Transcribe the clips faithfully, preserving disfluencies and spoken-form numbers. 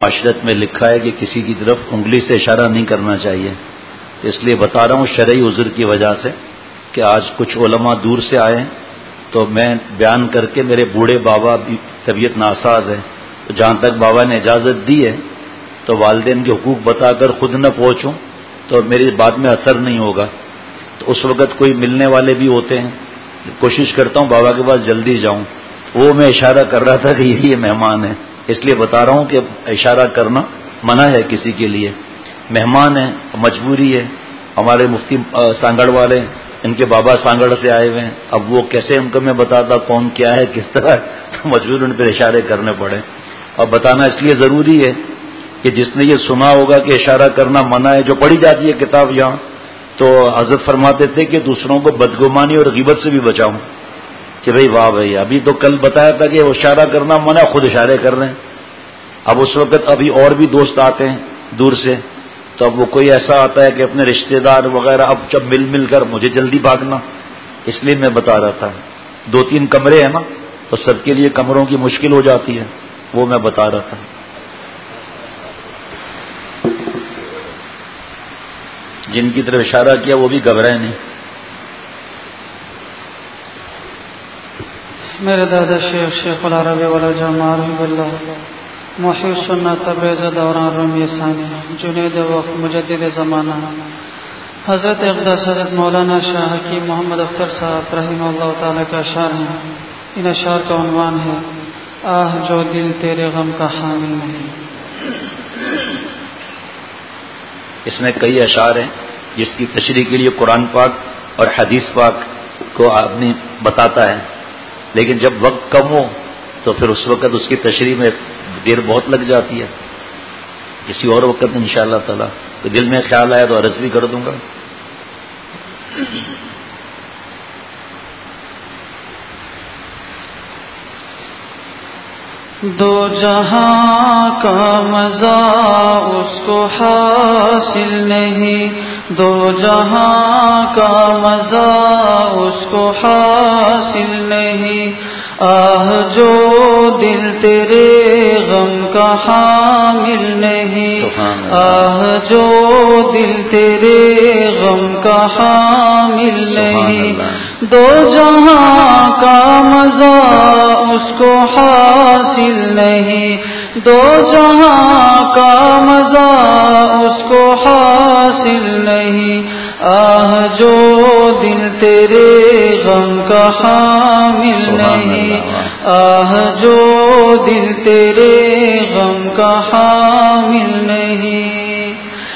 معاشرت میں لکھا ہے کہ کسی کی طرف انگلی سے اشارہ نہیں کرنا چاہیے، اس لیے بتا رہا ہوں شرعی عذر کی وجہ سے کہ آج کچھ علماء دور سے آئے ہیں تو میں بیان کر کے، میرے بوڑھے بابا بھی طبیعت ناساز ہے، تو جہاں تک بابا نے اجازت دی ہے تو والدین کے حقوق بتا کر خود نہ پہنچوں تو میری بات میں اثر نہیں ہوگا، تو اس وقت کوئی ملنے والے بھی ہوتے ہیں، کوشش کرتا ہوں بابا کے پاس جلدی جاؤں، وہ میں اشارہ کر رہا تھا کہ یہ مہمان ہے، اس لیے بتا رہا ہوں کہ اشارہ کرنا منع ہے کسی کے لیے، مہمان ہے، مجبوری ہے۔ ہمارے مفتی سانگڑ والے ان کے بابا سانگڑ سے آئے ہوئے ہیں، اب وہ کیسے ان کو میں بتاتا کون کیا ہے کس طرح، تو مجبور ان پہ اشارے کرنے پڑے، اور بتانا اس لیے ضروری ہے کہ جس نے یہ سنا ہوگا کہ اشارہ کرنا منع ہے، جو پڑھی جاتی ہے کتاب یہاں، تو حضرت فرماتے تھے کہ دوسروں کو بدگمانی اور غیبت سے بھی بچاؤں، کہ بھئی واہ بھائی ابھی تو کل بتایا تھا کہ اشارہ کرنا منع، خود اشارے کر رہے ہیں۔ اب اس وقت ابھی اور بھی دوست آتے ہیں دور سے، تو اب وہ کوئی ایسا آتا ہے کہ اپنے رشتہ دار وغیرہ، اب جب مل مل کر مجھے جلدی بھاگنا، اس لیے میں بتا رہا تھا دو تین کمرے ہیں نا تو سب کے لیے کمروں کی مشکل ہو جاتی ہے، وہ میں بتا رہا تھا۔ جن کی طرف اشارہ کیا وہ بھی گھبرائے نہیں۔ میرے دادا شیخ شیخ العرب والعجم رحمہ اللہ، محی سنت تبریز دوران رومی ثانی، جنید وقت مجدد زمانہ، حضرت اقدس حضرت مولانا شاہ حکیم محمد اختر صاحب رحمہ اللہ تعالیٰ کا اشعار ہیں۔ ان اشعار کا عنوان ہے آہ جو دل تیرے غم کا حامل نہیں۔ اس میں کئی اشعار ہیں جس کی تشریح کے لیے قرآن پاک اور حدیث پاک کو آدمی بتاتا ہے، لیکن جب وقت کم ہو تو پھر اس وقت اس کی تشریح میں دیر بہت لگ جاتی ہے، کسی اور وقت انشاءاللہ تعالی تو دل میں خیال آیا تو عرض بھی کر دوں گا۔ دو جہاں کا مزہ اس کو حاصل نہیں، دو جہاں کا مزہ اس کو حاصل نہیں، آہ جو دل تیرے غم کا حامل نہیں، آہ جو دل تیرے غم کا حامل نہیں، دو جہاں کا مزہ اس کو حاصل نہیں، دو جہاں کا مزہ اس کو حاصل نہیں، آہ جو دل تیرے غم کا حامل نہیں، آہ جو دل تیرے غم کا حامل نہیں۔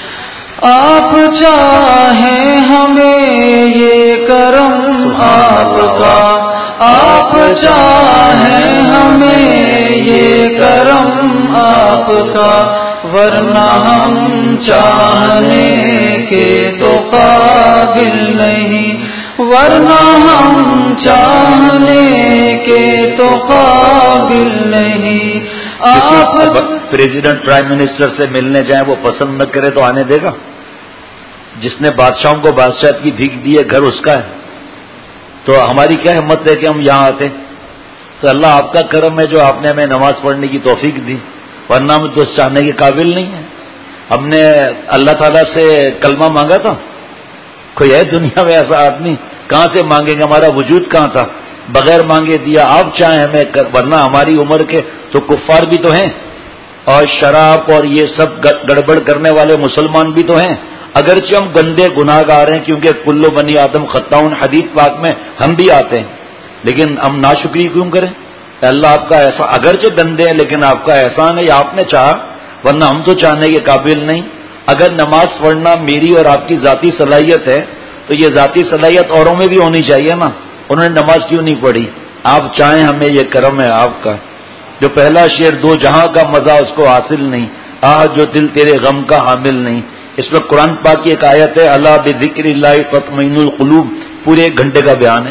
آپ چاہیں ہمیں یہ کرم آپ کا، آپ چاہیں ہمیں یہ کرم آپ کا، ورنہ ہم چاہنے کے تو قابل نہیں، ورنہ ہم چاہنے کے تو قابل نہیں۔ آپ پریزیڈنٹ پرائم منسٹر سے ملنے جائیں وہ پسند نہ کرے تو آنے دے گا؟ جس نے بادشاہوں کو بادشاہت کی بھیک دی ہے گھر اس کا ہے، تو ہماری کیا ہمت ہے کہ ہم یہاں آتے؟ تو اللہ آپ کا کرم ہے جو آپ نے ہمیں نماز پڑھنے کی توفیق دی، ورنہ ہم تو چاہنے کے قابل نہیں ہیں۔ ہم نے اللہ تعالیٰ سے کلمہ مانگا تھا؟ کوئی ہے دنیا میں ایسا آدمی؟ کہاں سے مانگیں گے؟ ہمارا وجود کہاں تھا؟ بغیر مانگے دیا۔ آپ چاہیں ہمیں کر، ورنہ ہماری عمر کے تو کفار بھی تو ہیں، اور شراب اور یہ سب گڑبڑ کرنے والے مسلمان بھی تو ہیں، اگرچہ ہم گندے گناہ گار ہیں، کیونکہ کلو بنی آدم خطاؤن حدیث پاک میں ہم بھی آتے ہیں، لیکن ہم ناشکری کیوں کریں؟ اللہ آپ کا ایسا، اگرچہ گندے ہیں لیکن آپ کا احسان ہے، یا آپ نے چاہا، ورنہ ہم تو چاہنے کے قابل نہیں۔ اگر نماز پڑھنا میری اور آپ کی ذاتی صلاحیت ہے تو یہ ذاتی صلاحیت اوروں میں بھی ہونی چاہیے نا، انہوں نے نماز کیوں نہیں پڑھی؟ آپ چاہیں ہمیں یہ کرم ہے آپ کا۔ جو پہلا شعر دو جہاں کا مزہ اس کو حاصل نہیں، آہ جو دل تیرے غم کا حامل نہیں، اس میں قرآن پاک کی ایک آیت ہے اللہ بذکر اللہ تطمئن القلوب، پورے ایک گھنٹے کا بیان ہے۔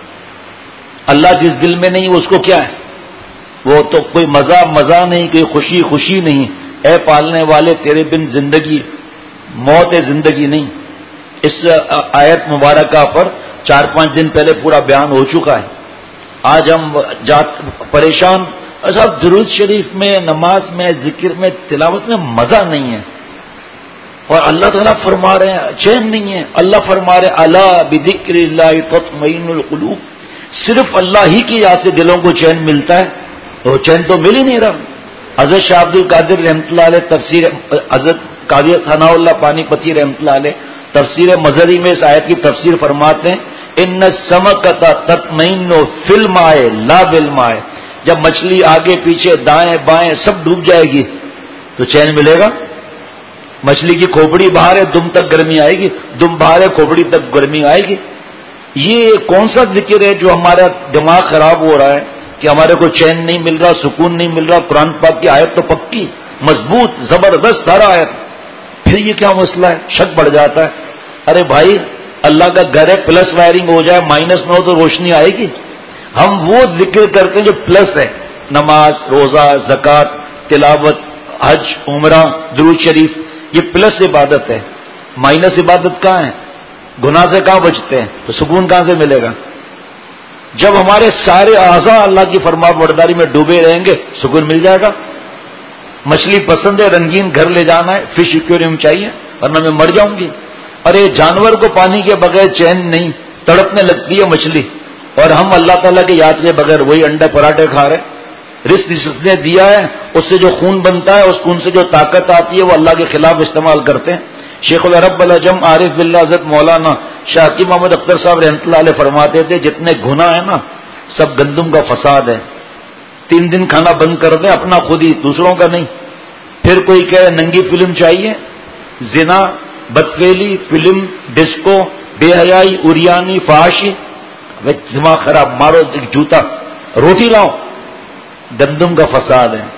اللہ جس دل میں نہیں وہ اس کو کیا ہے؟ وہ تو کوئی مزہ مزہ نہیں، کوئی خوشی خوشی نہیں۔ اے پالنے والے تیرے بن زندگی موت ہے، زندگی نہیں۔ اس آیت مبارکہ پر چار پانچ دن پہلے پورا بیان ہو چکا ہے۔ آج ہم جات پریشان صاحب درود شریف میں، نماز میں، ذکر میں، تلاوت میں مزہ نہیں ہے، اور اللہ تعالیٰ فرما رہے ہیں چین نہیں ہے. اللہ فرما رہے الا بذکر اللہ تطمئن القلوب، صرف اللہ ہی کی یاد سے دلوں کو چین ملتا ہے. وہ چین تو مل ہی نہیں رہا. حضرت شاہ عبد القادر رحمۃ اللہ علیہ تفسیر، حضرت قاضی ثناء اللہ پانی پتی رحمۃ اللہ علیہ تفسیر مظہری میں اس آیت کی تفسیر فرماتے ہیں ان السمکۃ تطمئن فی الماء لا بالماء، جب مچھلی آگے پیچھے دائیں بائیں سب ڈوب جائے گی تو چین ملے گا. مچھلی کی کھوپڑی باہر ہے، دم تک گرمی آئے گی، دم باہر ہے، کھوپڑی تک گرمی آئے گی. یہ کون سا ذکر ہے جو ہمارا دماغ خراب ہو رہا ہے کہ ہمارے کو چین نہیں مل رہا، سکون نہیں مل رہا؟ قرآن پاک کی آیت تو پکی، مضبوط، زبردست ہر آیت، پھر یہ کیا مسئلہ ہے؟ شک بڑھ جاتا ہے. ارے بھائی اللہ کا گھر ہے، پلس وائرنگ ہو جائے مائنس نہ ہو تو روشنی آئے گی. ہم وہ ذکر کرتے ہیں جو پلس ہے، نماز، روزہ، زکوٰۃ، تلاوت، حج، عمرہ، درود شریف، یہ پلس عبادت ہے. مائنس عبادت کہاں ہے؟ گناہ سے کہاں بچتے ہیں؟ تو سکون کہاں سے ملے گا؟ جب ہمارے سارے اعضاء اللہ کی فرما برداری میں ڈوبے رہیں گے سکون مل جائے گا. مچھلی پسند ہے، رنگین گھر لے جانا ہے، فش ایکویریم چاہیے ورنہ میں مر جاؤں گی. ارے جانور کو پانی کے بغیر چین نہیں، تڑپنے لگتی ہے مچھلی، اور ہم اللہ تعالیٰ کی یاد کے بغیر وہی انڈے پراٹھے کھا رہے. رزق جس نے دیا ہے اس سے جو خون بنتا ہے، اس خون سے جو طاقت آتی ہے وہ اللہ کے خلاف استعمال کرتے ہیں. شیخ العرب العجم عارف باللہ حضرت مولانا شاہ حکیم محمد اختر صاحب رحمۃ اللہ علیہ فرماتے تھے جتنے گناہ ہیں نا سب گندم کا فساد ہے. تین دن کھانا بند کر دیں اپنا خود ہی، دوسروں کا نہیں. پھر کوئی کہے ننگی فلم چاہیے، زنا، بدفعلی، فلم، ڈسکو، بے حیائی، اریانی، فحاشی، دماغ خراب، مارو ایک جوتا، روٹی لاؤ. گندم کا فساد ہے،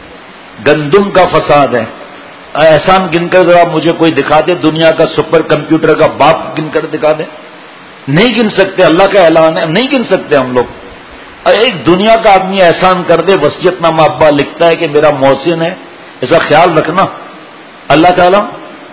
گندم کا فساد ہے. احسان گن کر ذرا مجھے کوئی دکھا دے، دنیا کا سپر کمپیوٹر کا باپ گن کر دکھا دے. نہیں گن سکتے، اللہ کا اعلان ہے، نہیں گن سکتے ہم لوگ. ایک دنیا کا آدمی احسان کر دے، وصیت نامہ ابا لکھتا ہے کہ میرا محسن ہے، ایسا خیال رکھنا. اللہ تعالیٰ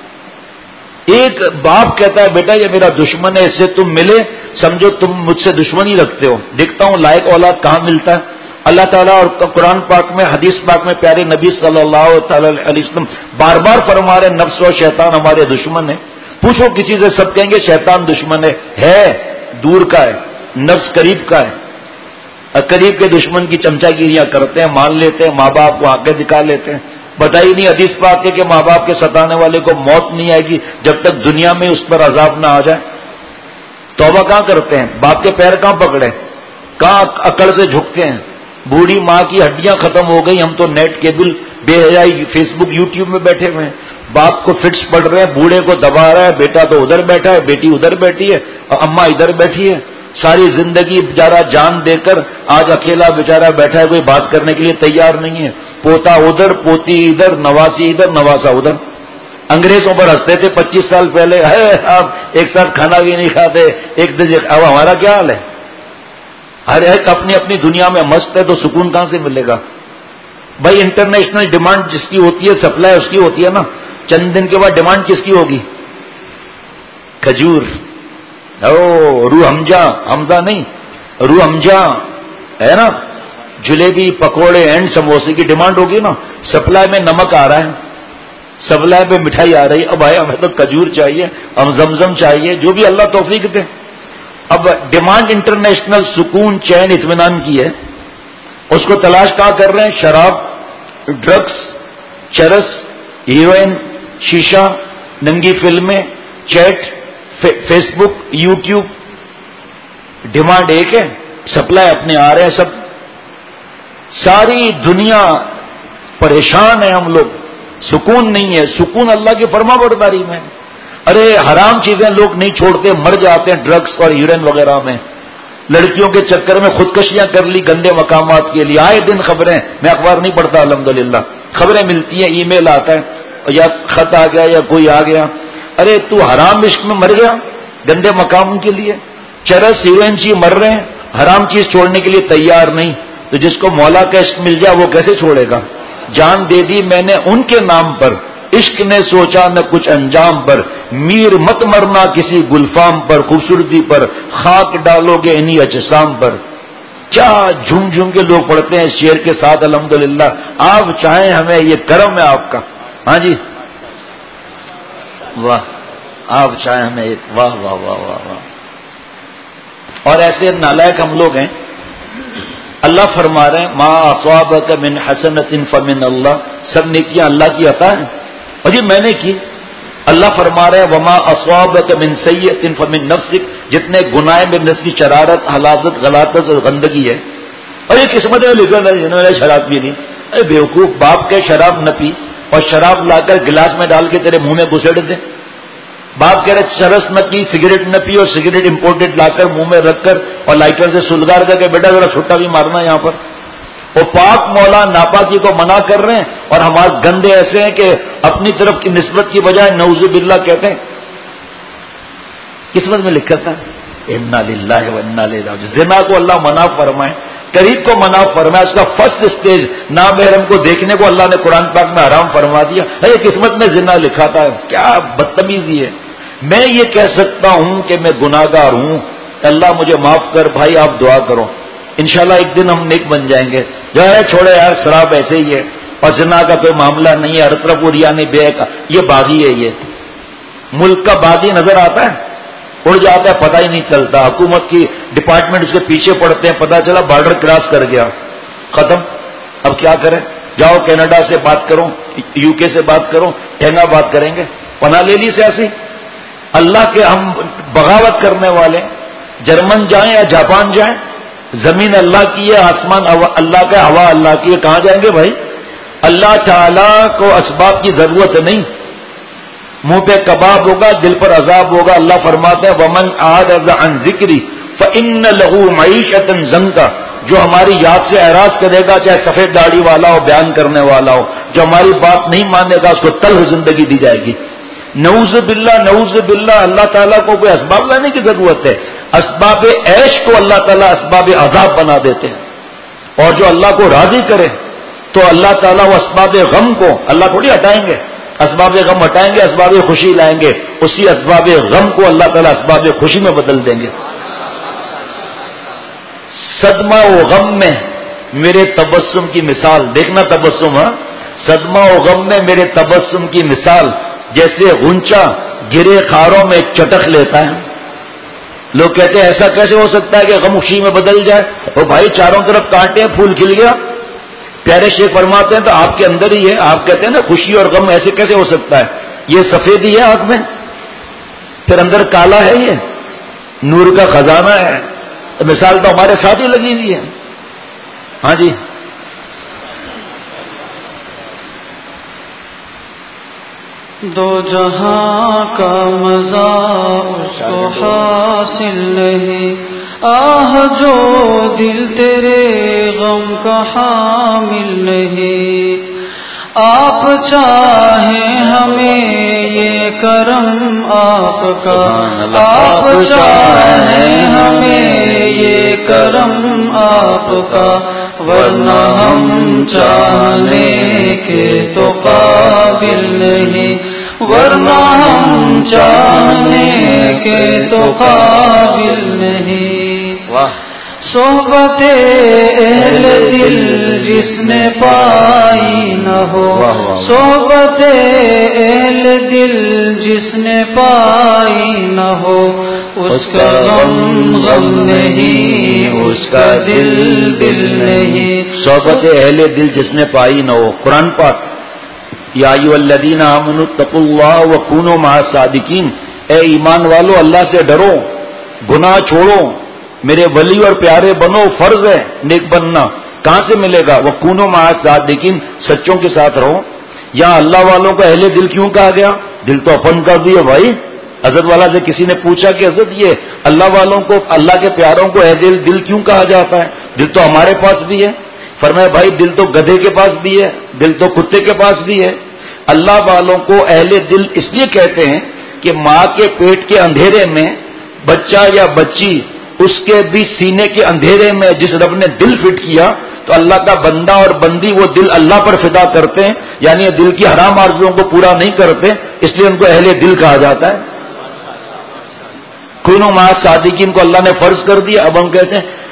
ایک باپ کہتا ہے بیٹا یہ میرا دشمن ہے، اس سے تم ملے سمجھو تم مجھ سے دشمنی رکھتے ہو. دیکھتا ہوں لائق اولاد کہاں ملتا ہے. اللہ تعالیٰ اور قرآن پاک میں، حدیث پاک میں پیارے نبی صلی اللہ تعالی علیہ وسلم بار بار فرما رہے نفس و شیطان ہمارے دشمن ہے. پوچھو کسی سے، سب کہیں گے شیطان دشمن ہے. ہے دور کا ہے، نفس قریب کا ہے. قریب کے دشمن کی چمچا گیریاں کرتے ہیں، مان لیتے ہیں، ماں باپ کو آگے دکھا لیتے ہیں. بتائی نہیں حدیث پاک ہے کہ ماں باپ کے ستانے والے کو موت نہیں آئے گی جب تک دنیا میں اس پر عذاب نہ آ جائے. توبہ کہاں کرتے ہیں؟ باپ کے پیر کہاں پکڑے، کہاں اکڑ سے جھکتے ہیں. بوڑھی ماں کی ہڈیاں ختم ہو گئی، ہم تو نیٹ کیبل، بے حیائی، فیس بک، یوٹیوب میں بیٹھے ہوئے ہیں. باپ کو فٹس پڑ رہے ہیں، بوڑھے کو دبا رہا ہے، بیٹا تو ادھر بیٹھا ہے، بیٹی ادھر بیٹھی ہے، اور اماں ادھر بیٹھی ہے. ساری زندگی بیچارہ جان دے کر آج اکیلا بیچارہ بیٹھا ہے، کوئی بات کرنے کے لیے تیار نہیں ہے. پوتا ادھر، پوتی ادھر، نواسی ادھر، نواسا ادھر. انگریزوں پر ہنستے تھے پچیس سال پہلے، ہے آپ ایک ساتھ کھانا بھی نہیں کھاتے ایک دن. اب ہمارا کیا حال ہے؟ ہر ایک اپنی اپنی دنیا میں مست ہے، تو سکون کہاں سے ملے گا؟ بھائی انٹرنیشنل ڈیمانڈ جس کی ہوتی ہے، سپلائی اس کی ہوتی ہے نا. چند دن کے بعد ڈیمانڈ کس کی ہوگی؟ کھجور، او روح ہمجا، حمزہ نہیں، روح ہمجا ہے نا، جلیبی، پکوڑے اینڈ سموسے کی ڈیمانڈ ہوگی نا. سپلائی میں نمک آ رہا ہے، سپلائی پہ مٹھائی آ رہی ہے. اب بھائی ہمیں تو کھجور چاہیے، ہم زمزم چاہیے، جو بھی اللہ توفیق دے. اب ڈیمانڈ انٹرنیشنل سکون، چین، اطمینان کی ہے. اس کو تلاش کہاں کر رہے ہیں؟ شراب، ڈرگس، چرس، ہیروئن، شیشہ، ننگی فلمیں، chat, Facebook, YouTube. Demand ایک ہے، سپلائی اپنے آ رہے ہیں سب. ساری دنیا پریشان ہے، ہم لوگ سکون نہیں ہے. سکون اللہ کی فرما برداری میں. ارے حرام چیزیں لوگ نہیں چھوڑتے، مر جاتے ہیں ڈرگس اور ہیروئن وغیرہ میں. لڑکیوں کے چکر میں خودکشیاں کر لی گندے مقامات کے لیے. آئے دن خبریں، میں اخبار نہیں پڑھتا الحمدللہ، خبریں ملتی ہیں، ای میل آتا ہے یا خط آ گیا یا کوئی آ گیا. ارے تو حرام عشق میں مر گیا گندے مقام کے لیے. چرس، ہیروئن چی مر رہے ہیں، حرام چیز چھوڑنے کے لیے تیار نہیں. تو جس کو مولا کا عشق مل جائے وہ کیسے چھوڑے گا؟ جان دے دی میں نے ان کے نام پر، عشق نے سوچا نہ کچھ انجام پر. میر مت مرنا کسی گلفام پر، خوبصورتی پر خاک ڈالو گے انہی اجسام پر. کیا جھوم جھوم کے لوگ پڑھتے ہیں اس شعر کے ساتھ الحمدللہ. آپ چاہیں ہمیں یہ کرم ہے آپ کا. ہاں جی واہ, آپ چاہیں ہمیں ایک واہ واہ واہ واہ واہ. اور ایسے نالائق ہم لوگ ہیں. اللہ فرما رہے ہیں ما اصابک من حسنۃ فمن اللہ, سب نیکیاں اللہ کی عطا ہیں. اور جی میں نے کی. اللہ فرما رہے ہیں وما اصابک من سیئۃ فمن نفسک, جتنے گناہ میں نفس کی شرارت, حلاظت, غلاظت اور گندگی ہے. اور یہ قسمت میں لکھا ہے شراب پی نہیں. ارے بیوقوف, باپ کے شراب نہ پی اور شراب لا کر گلاس میں ڈال کے تیرے منہ میں گھسیڑ دے. باپ کہہ رہے چرس نہ پی, سگریٹ نہ پی, اور سگریٹ امپورٹڈ لا کر منہ میں رکھ کر اور لائٹر سے سلگار کر کے بیٹا ذرا چھٹا بھی مارنا یہاں پر. وہ پاک مولا ناپاکی کو منع کر رہے ہیں, اور ہمارے گندے ایسے ہیں کہ اپنی طرف کی نسبت کی بجائے نعوذ باللہ کہتے ہیں. قسمت میں لکھا تھا انا للہ و انا الیہ راجعون. زنا کو اللہ منع فرمائے, قریب کو منع فرمایا. اس کا فرسٹ اسٹیج نامحرم کو دیکھنے کو اللہ نے قرآن پاک میں حرام فرما دیا. یہ قسمت میں زنا لکھا تھا. کیا بدتمیزی ہے. میں یہ کہہ سکتا ہوں کہ میں گناہگار ہوں, اللہ مجھے معاف کر. بھائی آپ دعا کرو, انشاءاللہ ایک دن ہم نیک بن جائیں گے. جو ہے چھوڑے یار, شراب ایسے ہی ہے, اور زنا کا کوئی معاملہ نہیں ہے. ہر طرف وہ ریا نہیں, بے کا یہ باغی ہے. یہ ملک کا باغی نظر آتا ہے, اڑ جاتا ہے, پتہ ہی نہیں چلتا. حکومت کی ڈپارٹمنٹ اس کے پیچھے پڑتے ہیں, پتہ چلا بارڈر کراس کر گیا, ختم. اب کیا کریں؟ جاؤ کینیڈا سے بات کرو, یو کے سے بات کرو, ٹھنگا بات کریں گے. پناہ لے لی سیاسی. اللہ کے ہم بغاوت کرنے والے. جرمن جائیں یا جاپان جائیں, زمین اللہ کی ہے, آسمان اللہ کا, ہوا اللہ کی ہے. کہاں جائیں گے بھائی؟ اللہ تعالیٰ کو اسباب کی ضرورت نہیں. منہ پہ کباب ہوگا, دل پر عذاب ہوگا. اللہ فرماتے ہیں ومن اعرض عن ذکری فان له معیشۃ ضنکا, جو ہماری یاد سے اعراض کرے گا, چاہے سفید داڑھی والا ہو, بیان کرنے والا ہو, جو ہماری بات نہیں مانے گا, اس کو تلخ زندگی دی جائے گی. نعوذ باللہ نعوذ باللہ. اللہ تعالیٰ کو کوئی اسباب لانے کی ضرورت ہے؟ اسباب عیش کو اللہ تعالیٰ اسباب عذاب بنا دیتے ہیں. اور جو اللہ کو راضی کرے تو اللہ تعالیٰ وہ اسباب غم کو اللہ تھوڑی ہٹائیں گے. اسباب غم ہٹائیں گے, اسباب خوشی لائیں گے. اسی اسباب غم کو اللہ تعالیٰ اسباب خوشی میں بدل دیں گے. صدمہ و غم میں میرے تبسم کی مثال دیکھنا. تبسم, ہاں, صدمہ و غم میں میرے تبسم کی مثال جیسے غنچہ گرے خاروں میں چٹک لیتا ہے. لوگ کہتے ہیں ایسا کیسے ہو سکتا ہے کہ غم خوشی میں بدل جائے؟ اور بھائی چاروں طرف کانٹے ہیں, پھول کھل گیا. پیارے شیخ فرماتے ہیں تو آپ کے اندر ہی ہے. آپ کہتے ہیں نا خوشی اور غم ایسے کیسے ہو سکتا ہے؟ یہ سفیدی ہے آنکھ میں, پھر اندر کالا ہے, یہ نور کا خزانہ ہے. مثال تو ہمارے ساتھ ہی لگی ہوئی ہے. ہاں جی, دو جہاں کا مزہ اس کو حاصل نہیں, آہ جو دل تیرے غم کا حامل نہیں. آپ چاہیں ہمیں یہ کرم آپ کا, آپ چاہیں ہمیں یہ کرم آپ کا, ورنہ ہم چاہنے کے تو قابل نہیں, ورنہ ہم چاہنے کے تو قابل نہیں. واہ. صحبت اہل دل جس نے پائی نہ ہو, صحبت اہل دل جس نے پائی نہ ہو, اس کا غم غم نہیں, اس کا دل دل نہیں. صحبت اہل دل جس نے پائی نہ ہو. قرآن پاک یا ایھا الذین آمنوا اتقوا اللہ وکونوا مع الصادقین, اے ایمان والو اللہ سے ڈرو, گناہ چھوڑو, میرے ولی اور پیارے بنو. فرض ہے نیک بننا. کہاں سے ملے گا؟ وکونوا مع الصادقین, سچوں کے ساتھ رہو. یا اللہ والوں کو اہل دل کیوں کہا گیا؟ دل تو اپن کر دیے بھائی. حضرت والا سے کسی نے پوچھا کہ حضرت یہ اللہ والوں کو, اللہ کے پیاروں کو اہل دل کیوں کہا جاتا ہے؟ دل تو ہمارے پاس بھی ہے. فرمایا بھائی دل تو گدھے کے پاس بھی ہے, دل تو کتے کے پاس بھی ہے. اللہ والوں کو اہل دل اس لیے کہتے ہیں کہ ماں کے پیٹ کے اندھیرے میں بچہ یا بچی, اس کے بھی سینے کے اندھیرے میں جس رب نے دل فٹ کیا, تو اللہ کا بندہ اور بندی وہ دل اللہ پر فدا کرتے ہیں, یعنی دل کی حرام آرزوؤں کو پورا نہیں کرتے, اس لیے ان کو اہل دل کہا جاتا ہے. کونوا مع الصادقین کو اللہ نے فرض کر دیا. اب ہم کہتے ہیں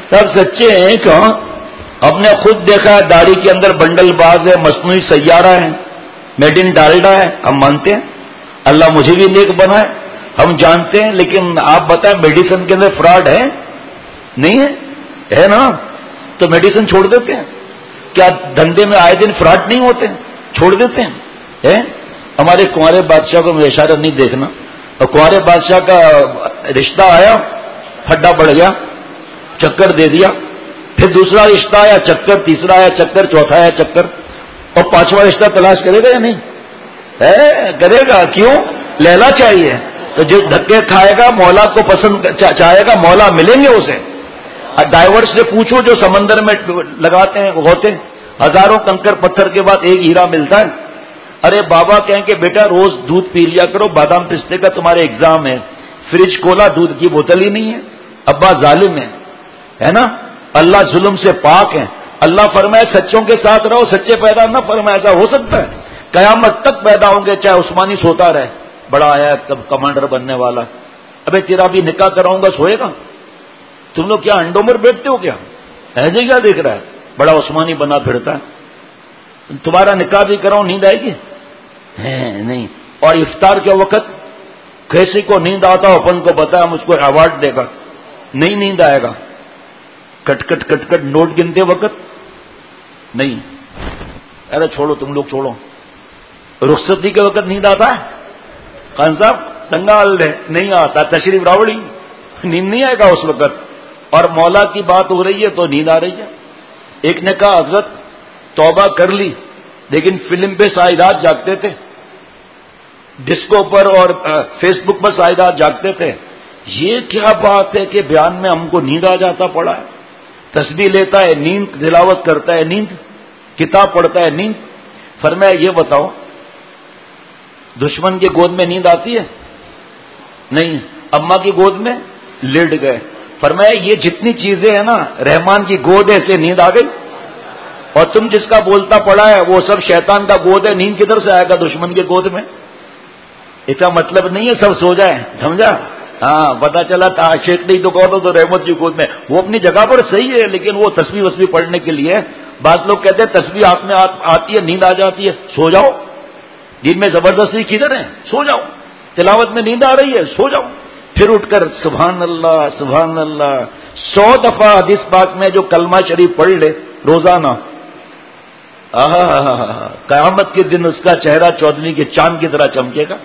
سب سچے ہیں کیوں؟ ہم نے خود دیکھا ہے داڑھی کے اندر بنڈل باز ہے، مصنوعی سیارہ ہے، میڈ ان ڈالڈا ہے، ہم مانتے ہیں۔ اللہ مجھے بھی نیک بنائے، ہم جانتے ہیں، لیکن آپ بتائیں میڈیسن کے اندر فراڈ ہے؟ نہیں ہے؟ ہے نا؟ تو میڈیسن چھوڑ دیتے ہیں کیا؟ دھندے میں آئے دن فراڈ نہیں ہوتے؟ چھوڑ دیتے ہیں۔ ہے ہمارے کنوارے بادشاہ کو میرے اشارہ نہیں دیکھنا، اور کنوارے بادشاہ کا رشتہ آیا، پھڈا بڑھ گیا، چکر دے دیا، پھر دوسرا رشتہ آیا چکر، تیسرا آیا چکر، چوتھا آیا چکر، اور پانچواں رشتہ تلاش کرے گا یا نہیں؟ ہے کرے گا، کیوں؟ لیلا چاہیے، تو جو دھکے کھائے گا مولا کو پسند چاہے گا، مولا ملیں گے اسے۔ ڈائیورس سے پوچھو جو سمندر میں لگاتے ہیں ہوتے ہزاروں کنکر پتھر کے بعد ایک ہیرا ملتا ہے۔ ارے بابا کہیں کہ بیٹا روز دودھ پی لیا کرو، بادام پستے کا تمہارے ایگزام ہے، فریج کھولا دودھ کی بوتل ہی نہیں ہے۔ ابا ظالم ہے، ہے نا؟ اللہ ظلم سے پاک ہے۔ اللہ فرمائے سچوں کے ساتھ رہو، سچے پیدا نہ فرمائے۔ ایسا ہو سکتا ہے؟ قیامت تک پیدا ہوں گے چاہے عثمانی سوتا رہے، بڑا آیا کمانڈر بننے والا، ابے تیرا بھی نکاح کراؤں گا، سوئے گا؟ تم لوگ کیا انڈوں پر بیٹھتے ہو کیا؟ ایسے کیا دیکھ رہا ہے؟ بڑا عثمانی بنا پھرتا ہے، تمہارا نکاح بھی کراؤں نیند آئے گی؟ نہیں۔ اور افطار کے وقت کیسی کو نیند آتا ہو اپن کو بتا، مجھ کو ایوارڈ دے گا، نہیں نیند آئے گا۔ کٹ کٹ کٹ کٹ نوٹ گنتے وقت نہیں، ارے چھوڑو تم لوگ چھوڑو۔ رخصتی کے وقت نیند آتا ہے؟ خان صاحب سنگال ہے، نہیں آتا، تشریف راوڑی، نیند نہیں آئے گا اس وقت، اور مولا کی بات ہو رہی ہے تو نیند آ رہی ہے۔ ایک نے کہا حضرت توبہ کر لی لیکن فلم پہ شاہدات جاگتے تھے، ڈسکو پر اور فیس بک پر شاہدات جاگتے تھے، یہ کیا بات ہے کہ بیان میں ہم کو نیند آ جاتا پڑا ہے؟ تسبیح لیتا ہے نیند، تلاوت کرتا ہے نیند، کتاب پڑھتا ہے نیند۔ فرمایا یہ بتاؤ دشمن کی گود میں نیند آتی ہے؟ نہیں۔ اماں کی گود میں لیٹ گئے، فرمایا یہ جتنی چیزیں ہیں نا رحمان کی گود ہے اس لیے نیند آ گئی، اور تم جس کا بولتا پڑا ہے وہ سب شیطان کا گود ہے، نیند کدھر سے آئے گا دشمن کے گود میں؟ اس کا مطلب نہیں ہے سب سو جائیں، سمجھا؟ ہاں پتا چلا تھا شیخ نہیں تو کہو تو رحمت کی گود میں، وہ اپنی جگہ پر صحیح ہے، لیکن وہ تسبیح وسبیح پڑھنے کے لیے بعض لوگ کہتے ہیں تسبیح آپ میں آتی ہے نیند آ جاتی ہے، سو جاؤ، دن میں زبردستی کدھر ہے؟ سو جاؤ، تلاوت میں نیند آ رہی ہے سو جاؤ، پھر اٹھ کر سبحان اللہ سبحان اللہ سو دفعہ حدیث پاک میں جو کلمہ شریف پڑھ لے روزانہ، آہا قیامت کے دن اس کا چہرہ چودھویں کے چاند کی طرح چمکے گا۔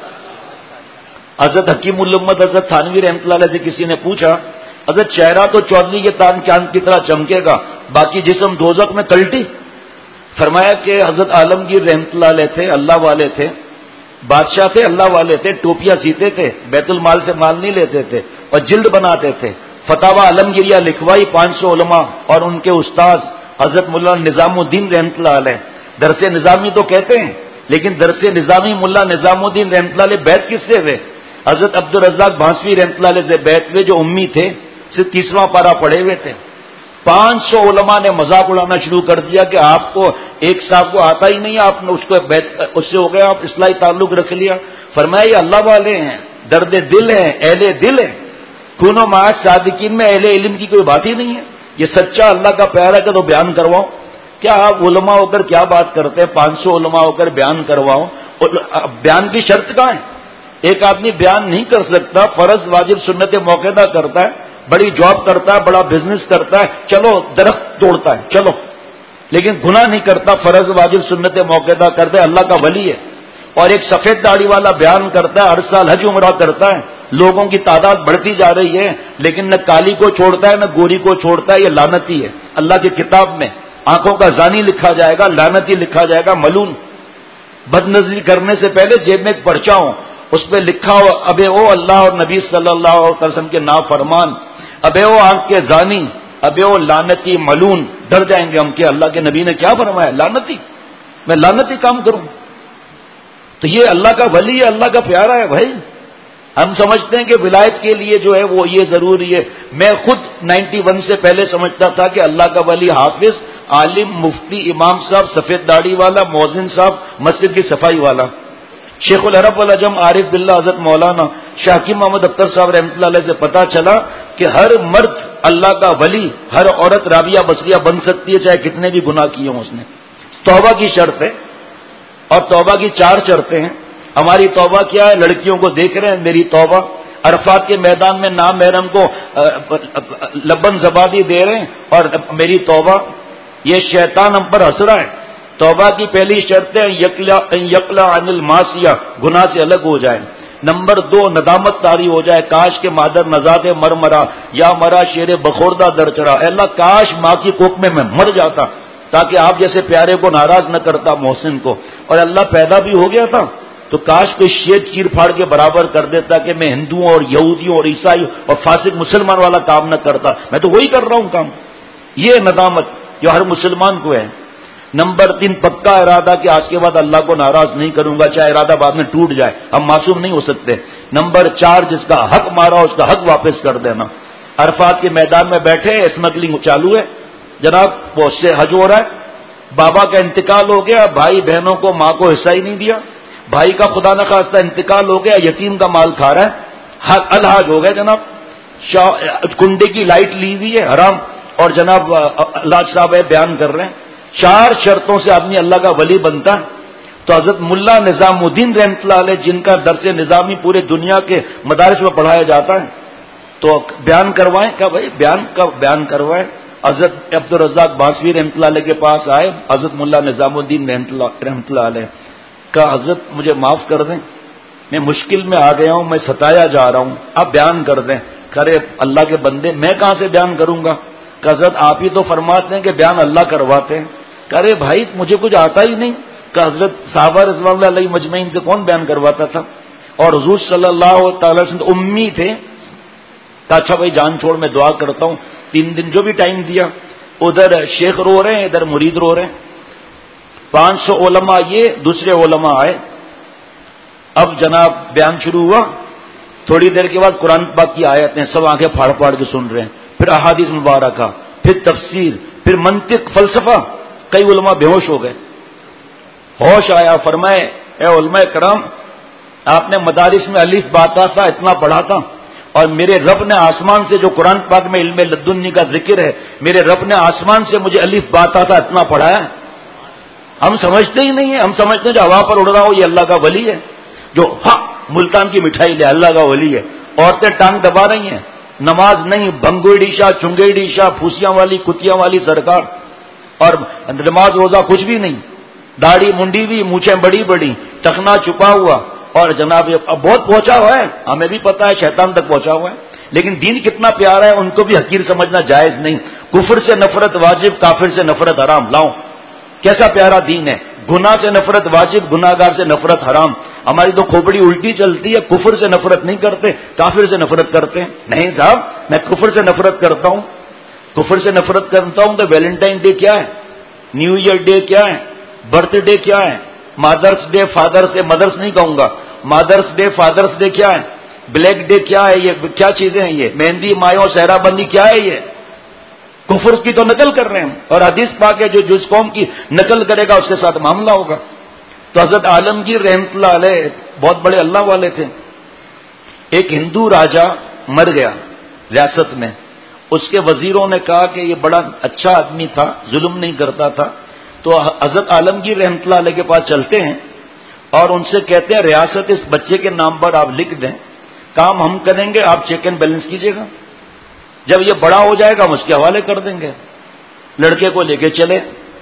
حضرت حکیم الامت حضرت تھانوی رحمۃ اللہ علیہ سے کسی نے پوچھا حضرت چہرہ تو چودھویں کے چاند کی طرح چمکے گا، باقی جسم دوزخ میں کلٹی؟ فرمایا کہ حضرت عالمگیر رحمۃ اللہ علیہ تھے، اللہ والے تھے، بادشاہ تھے، اللہ والے تھے، ٹوپیاں سیتے تھے، بیت المال سے مال نہیں لیتے تھے، اور جلد بناتے تھے۔ فتاوی عالمگیریہ لکھوائی پانچ سو علماء اور ان کے استاذ حضرت مولا نظام الدین رحمۃ اللہ علیہ، درس نظامی تو کہتے ہیں لیکن درس نظامی مولا نظام الدین رحمۃ اللہ علیہ بیعت کس سے ہوئے؟ حضرت عبدالرزاق بھانسوی رحمۃ اللہ علیہ سے بیعت ہوئے، جو امی تھے، صرف تیسواں پارا پڑھے ہوئے تھے۔ پانچ سو علماء نے مذاق اڑانا شروع کر دیا کہ آپ کو ایک صاحب کو آتا ہی نہیں ہے، آپ نے اس کو اس سے ہو گیا، آپ اصلاحی تعلق رکھ لیا۔ فرمایا یہ اللہ والے ہیں، درد دل ہیں، اہل دل ہیں، خون و معاش صادقین میں اہل علم کی کوئی بات ہی نہیں ہے، یہ سچا اللہ کا پیارا کا تو بیان کرواؤ۔ کیا آپ علماء ہو کر کیا بات کرتے ہیں؟ پانچ سو علماء ہو کر بیان کرواؤ، بیان کی شرط کہاں ہے؟ ایک آدمی بیان نہیں کر سکتا، فرض واجب سنت موقعہ کرتا ہے، بڑی جاب کرتا ہے، بڑا بزنس کرتا ہے، چلو درخت توڑتا ہے چلو، لیکن گناہ نہیں کرتا، فرض واجب سنت موقعہ کرتا ہے، اللہ کا ولی ہے۔ اور ایک سفید داڑھی والا بیان کرتا ہے، ہر سال حج عمرہ کرتا ہے، لوگوں کی تعداد بڑھتی جا رہی ہے، لیکن نہ کالی کو چھوڑتا ہے نہ گوری کو چھوڑتا ہے، یہ لعنتی ہے۔ اللہ کی کتاب میں آنکھوں کا زانی لکھا جائے گا، لعنتی لکھا جائے گا، ملون۔ بد نظری کرنے سے پہلے جیب میں ایک پرچہ ہو، اس پہ لکھا ہو ابے او اللہ اور نبی صلی اللہ علیہ وسلم کے نافرمان، ابے او آنکھ کے زانی، ابے او لعنتی ملون۔ ڈر جائیں گے ہم کہ اللہ کے نبی نے کیا فرمایا، لعنتی، میں لعنتی کام کروں؟ تو یہ اللہ کا ولی ہے، اللہ کا پیارا ہے بھائی۔ ہم سمجھتے ہیں کہ ولایت کے لیے جو ہے وہ یہ ضروری ہے۔ میں خود نائنٹی ون سے پہلے سمجھتا تھا کہ اللہ کا ولی حافظ، عالم، مفتی، امام صاحب، سفید داڑھی والا، مؤذن صاحب، مسجد کی صفائی والا۔ شیخ العرب والعجم عارف باللہ حضرت مولانا شاہ حکیم محمد اختر صاحب رحمۃ اللہ علیہ سے پتا چلا کہ ہر مرد اللہ کا ولی ہر عورت رابعہ بصریہ بن سکتی ہے چاہے کتنے بھی گناہ کیے ہوں اس نے. توبہ کی شرط ہے اور توبہ کی چار شرطیں ہیں. ہماری توبہ کیا ہے؟ لڑکیوں کو دیکھ رہے ہیں میری توبہ. عرفات کے میدان میں نام محرم کو لبن زبادی دے رہے ہیں اور میری توبہ. یہ شیطان ہم پر ہنس رہا ہے. توبہ کی پہلی شرط ہے یقلا یقلا عن المعصیہ، گناہ سے الگ ہو جائے. نمبر دو ندامت طاری ہو جائے، کاش کے مادر نزاد مر مرا یا مرا شیر بخوردہ در چڑھا. اے اللہ کاش ماں کی کوکھ میں میں مر جاتا تاکہ آپ جیسے پیارے کو ناراض نہ کرتا محسن کو. اور اللہ پیدا بھی ہو گیا تھا تو کاش کوئی شیر چیر پھاڑ کے برابر کر دیتا کہ میں ہندوؤں اور یہودیوں اور عیسائیوں اور فاسق مسلمان والا کام نہ کرتا. میں تو وہی کر رہا ہوں کام. یہ ندامت جو ہر مسلمان کو ہے. نمبر تین پکا ارادہ کہ آج کے بعد اللہ کو ناراض نہیں کروں گا چاہے ارادہ بعد میں ٹوٹ جائے. ہم معصوم نہیں ہو سکتے. نمبر چار جس کا حق مارا اس کا حق واپس کر دینا. عرفات کے میدان میں بیٹھے اسمگلنگ چالو ہے جناب، بہت سے حج ہو رہا ہے. بابا کا انتقال ہو گیا، بھائی بہنوں کو ماں کو حصہ ہی نہیں دیا. بھائی کا خدا نخواستہ انتقال ہو گیا، یتیم کا مال کھا رہا ہے. حق الحاج ہو گئے جناب. کنڈے کی لائٹ لی ہوئی ہے حرام. اور جناب اللہ صاحب بیان کر رہے ہیں چار شرطوں سے آدمی اللہ کا ولی بنتا ہے. تو حضرت ملا نظام الدین رحمۃ اللہ علیہ جن کا درس نظامی پورے دنیا کے مدارس میں پڑھایا جاتا ہے تو بیان کروائیں. کیا بھائی بیان کا بیان کروائیں. حضرت عبد الرزاق باسوی رحمۃ اللہ علیہ کے پاس آئے حضرت ملا نظام الدین رحمۃ اللہ علیہ کا حضرت مجھے معاف کر دیں، میں مشکل میں آ گیا ہوں، میں ستایا جا رہا ہوں، آپ بیان کر دیں. کرے اللہ کے بندے میں کہاں سے بیان کروں گا؟ کہ حضرت آپ ہی تو فرماتے ہیں کہ بیان اللہ کرواتے ہیں. کرے بھائی مجھے کچھ آتا ہی نہیں. کہ حضرت صحابہ رضوان اللہ علیہ مجمعین سے کون بیان کرواتا تھا؟ اور حضور صلی اللہ تعالی وسلم امی تھے. کہ اچھا بھائی جان چھوڑ میں دعا کرتا ہوں. تین دن جو بھی ٹائم دیا، ادھر شیخ رو رہے ہیں ادھر مرید رو رہے ہیں. پانچ سو علماء یہ دوسرے علماء آئے. اب جناب بیان شروع ہوا. تھوڑی دیر کے بعد قرآن پاک کی آیتیں سب آنکھیں پھاڑ پھاڑ کے سن رہے ہیں. پھر احادیث مبارکہ، پھر تفسیر، پھر منطق، فلسفہ. کئی علماء بے ہوش ہو گئے. ہوش آیا فرمائے اے علماء کرام، آپ نے مدارس میں الف باتا تھا اتنا پڑھا تھا اور میرے رب نے آسمان سے جو قرآن پاک میں علم لدنی کا ذکر ہے میرے رب نے آسمان سے مجھے الف باتا تھا اتنا پڑھایا. ہم سمجھتے ہی نہیں ہیں. ہم سمجھتے ہیں جو ہوا پر اڑ رہا ہو یہ اللہ کا ولی ہے، جو ہاں ملتان کی مٹھائی لے اللہ کا ولی ہے. عورتیں ٹانگ دبا رہی ہیں، نماز نہیں، بنگوئی شاہ چنگیڑی شاہ پھوسیاں والی کتیاں والی سرکار. اور نماز روزہ کچھ بھی نہیں، داڑھی منڈی بھی، مونچھیں بڑی بڑی، ٹخنا چھپا ہوا. اور جناب اب بہت پہنچا ہوا ہے، ہمیں بھی پتا ہے شیطان تک پہنچا ہوا ہے. لیکن دین کتنا پیارا ہے ان کو بھی حقیر سمجھنا جائز نہیں. کفر سے نفرت واجب، کافر سے نفرت حرام. لاؤ کیسا پیارا دین ہے. گناہ سے نفرت واجب، گناہگار سے نفرت حرام. ہماری تو کھوپڑی الٹی چلتی ہے. کفر سے نفرت نہیں کرتے، کافر سے نفرت کرتے ہیں. نہیں صاحب میں کفر سے نفرت کرتا ہوں. کفر سے نفرت کرتا ہوں تو ویلنٹائن ڈے کیا ہے، نیو ایئر ڈے کیا ہے، برتھ ڈے کیا ہے، مادرس ڈے فادرس ڈے، مدرس نہیں کہوں گا، مادرس ڈے فادرس ڈے کیا ہے، بلیک ڈے کیا ہے، یہ کیا چیزیں ہیں؟ یہ مہندی مایوں صحرا بندی کیا ہے؟ یہ کفر کی تو نقل کر رہے ہیں. اور حدیث پاک ہے جو جس قوم کی نقل کرے گا اس کے ساتھ معاملہ ہوگا. تو حضرت عالمگیر رحمۃ اللہ علیہ بہت بڑے اللہ والے تھے. ایک ہندو راجا مر گیا ریاست میں. اس کے وزیروں نے کہا کہ یہ بڑا اچھا آدمی تھا، ظلم نہیں کرتا تھا. تو حضرت عالمگیر رحمۃ اللہ علیہ کے پاس چلتے ہیں اور ان سے کہتے ہیں ریاست اس بچے کے نام پر آپ لکھ دیں، کام ہم کریں گے، آپ چیک اینڈ بیلنس کیجیے گا. جب یہ بڑا ہو جائے گا ہم اس کے حوالے کر دیں گے. لڑکے کو لے کے چلے.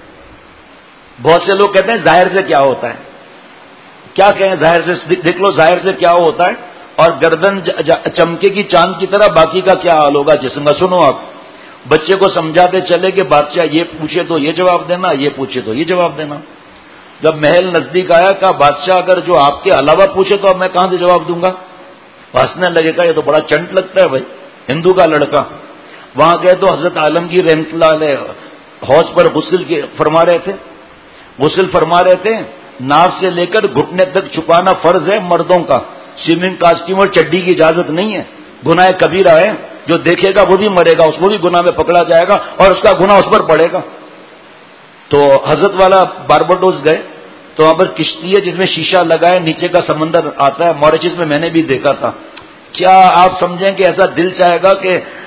بہت سے لوگ کہتے ہیں ظاہر سے کیا ہوتا ہے، کیا کہیں ظاہر سے، دیکھ لو ظاہر سے کیا ہوتا ہے اور گردن چمکے کی چاند کی طرح باقی کا کیا حال ہوگا جسم کا. سنو آپ بچے کو سمجھاتے چلے کہ بادشاہ یہ پوچھے تو یہ جواب دینا، یہ پوچھے تو یہ جواب دینا. جب محل نزدیک آیا کہا بادشاہ اگر جو آپ کے علاوہ پوچھے تو اب میں کہاں سے جواب دوں گا. ہنسنے لگے گا یہ تو بڑا چنٹ لگتا ہے بھائی، ہندو کا لڑکا. وہاں گئے تو حضرت عالمگیر رحمۃ اللہ علیہ حوض پر غسل کے فرما رہے تھے غسل فرما رہے تھے ناف سے لے کر گھٹنے تک چھپانا فرض ہے مردوں کا. سوئمنگ کاسٹیوم اور چڈی کی اجازت نہیں ہے. گناہ کبیرہ ہے، جو دیکھے گا وہ بھی مرے گا، اس کو بھی گناہ میں پکڑا جائے گا اور اس کا گناہ اس پر پڑے گا. تو حضرت والا بارباڈوس گئے تو وہاں پر کشتی ہے جس میں شیشہ لگا ہے، نیچے کا سمندر آتا ہے. موریشس میں میں نے بھی دیکھا تھا. کیا آپ سمجھیں کہ ایسا دل چاہے گا کہ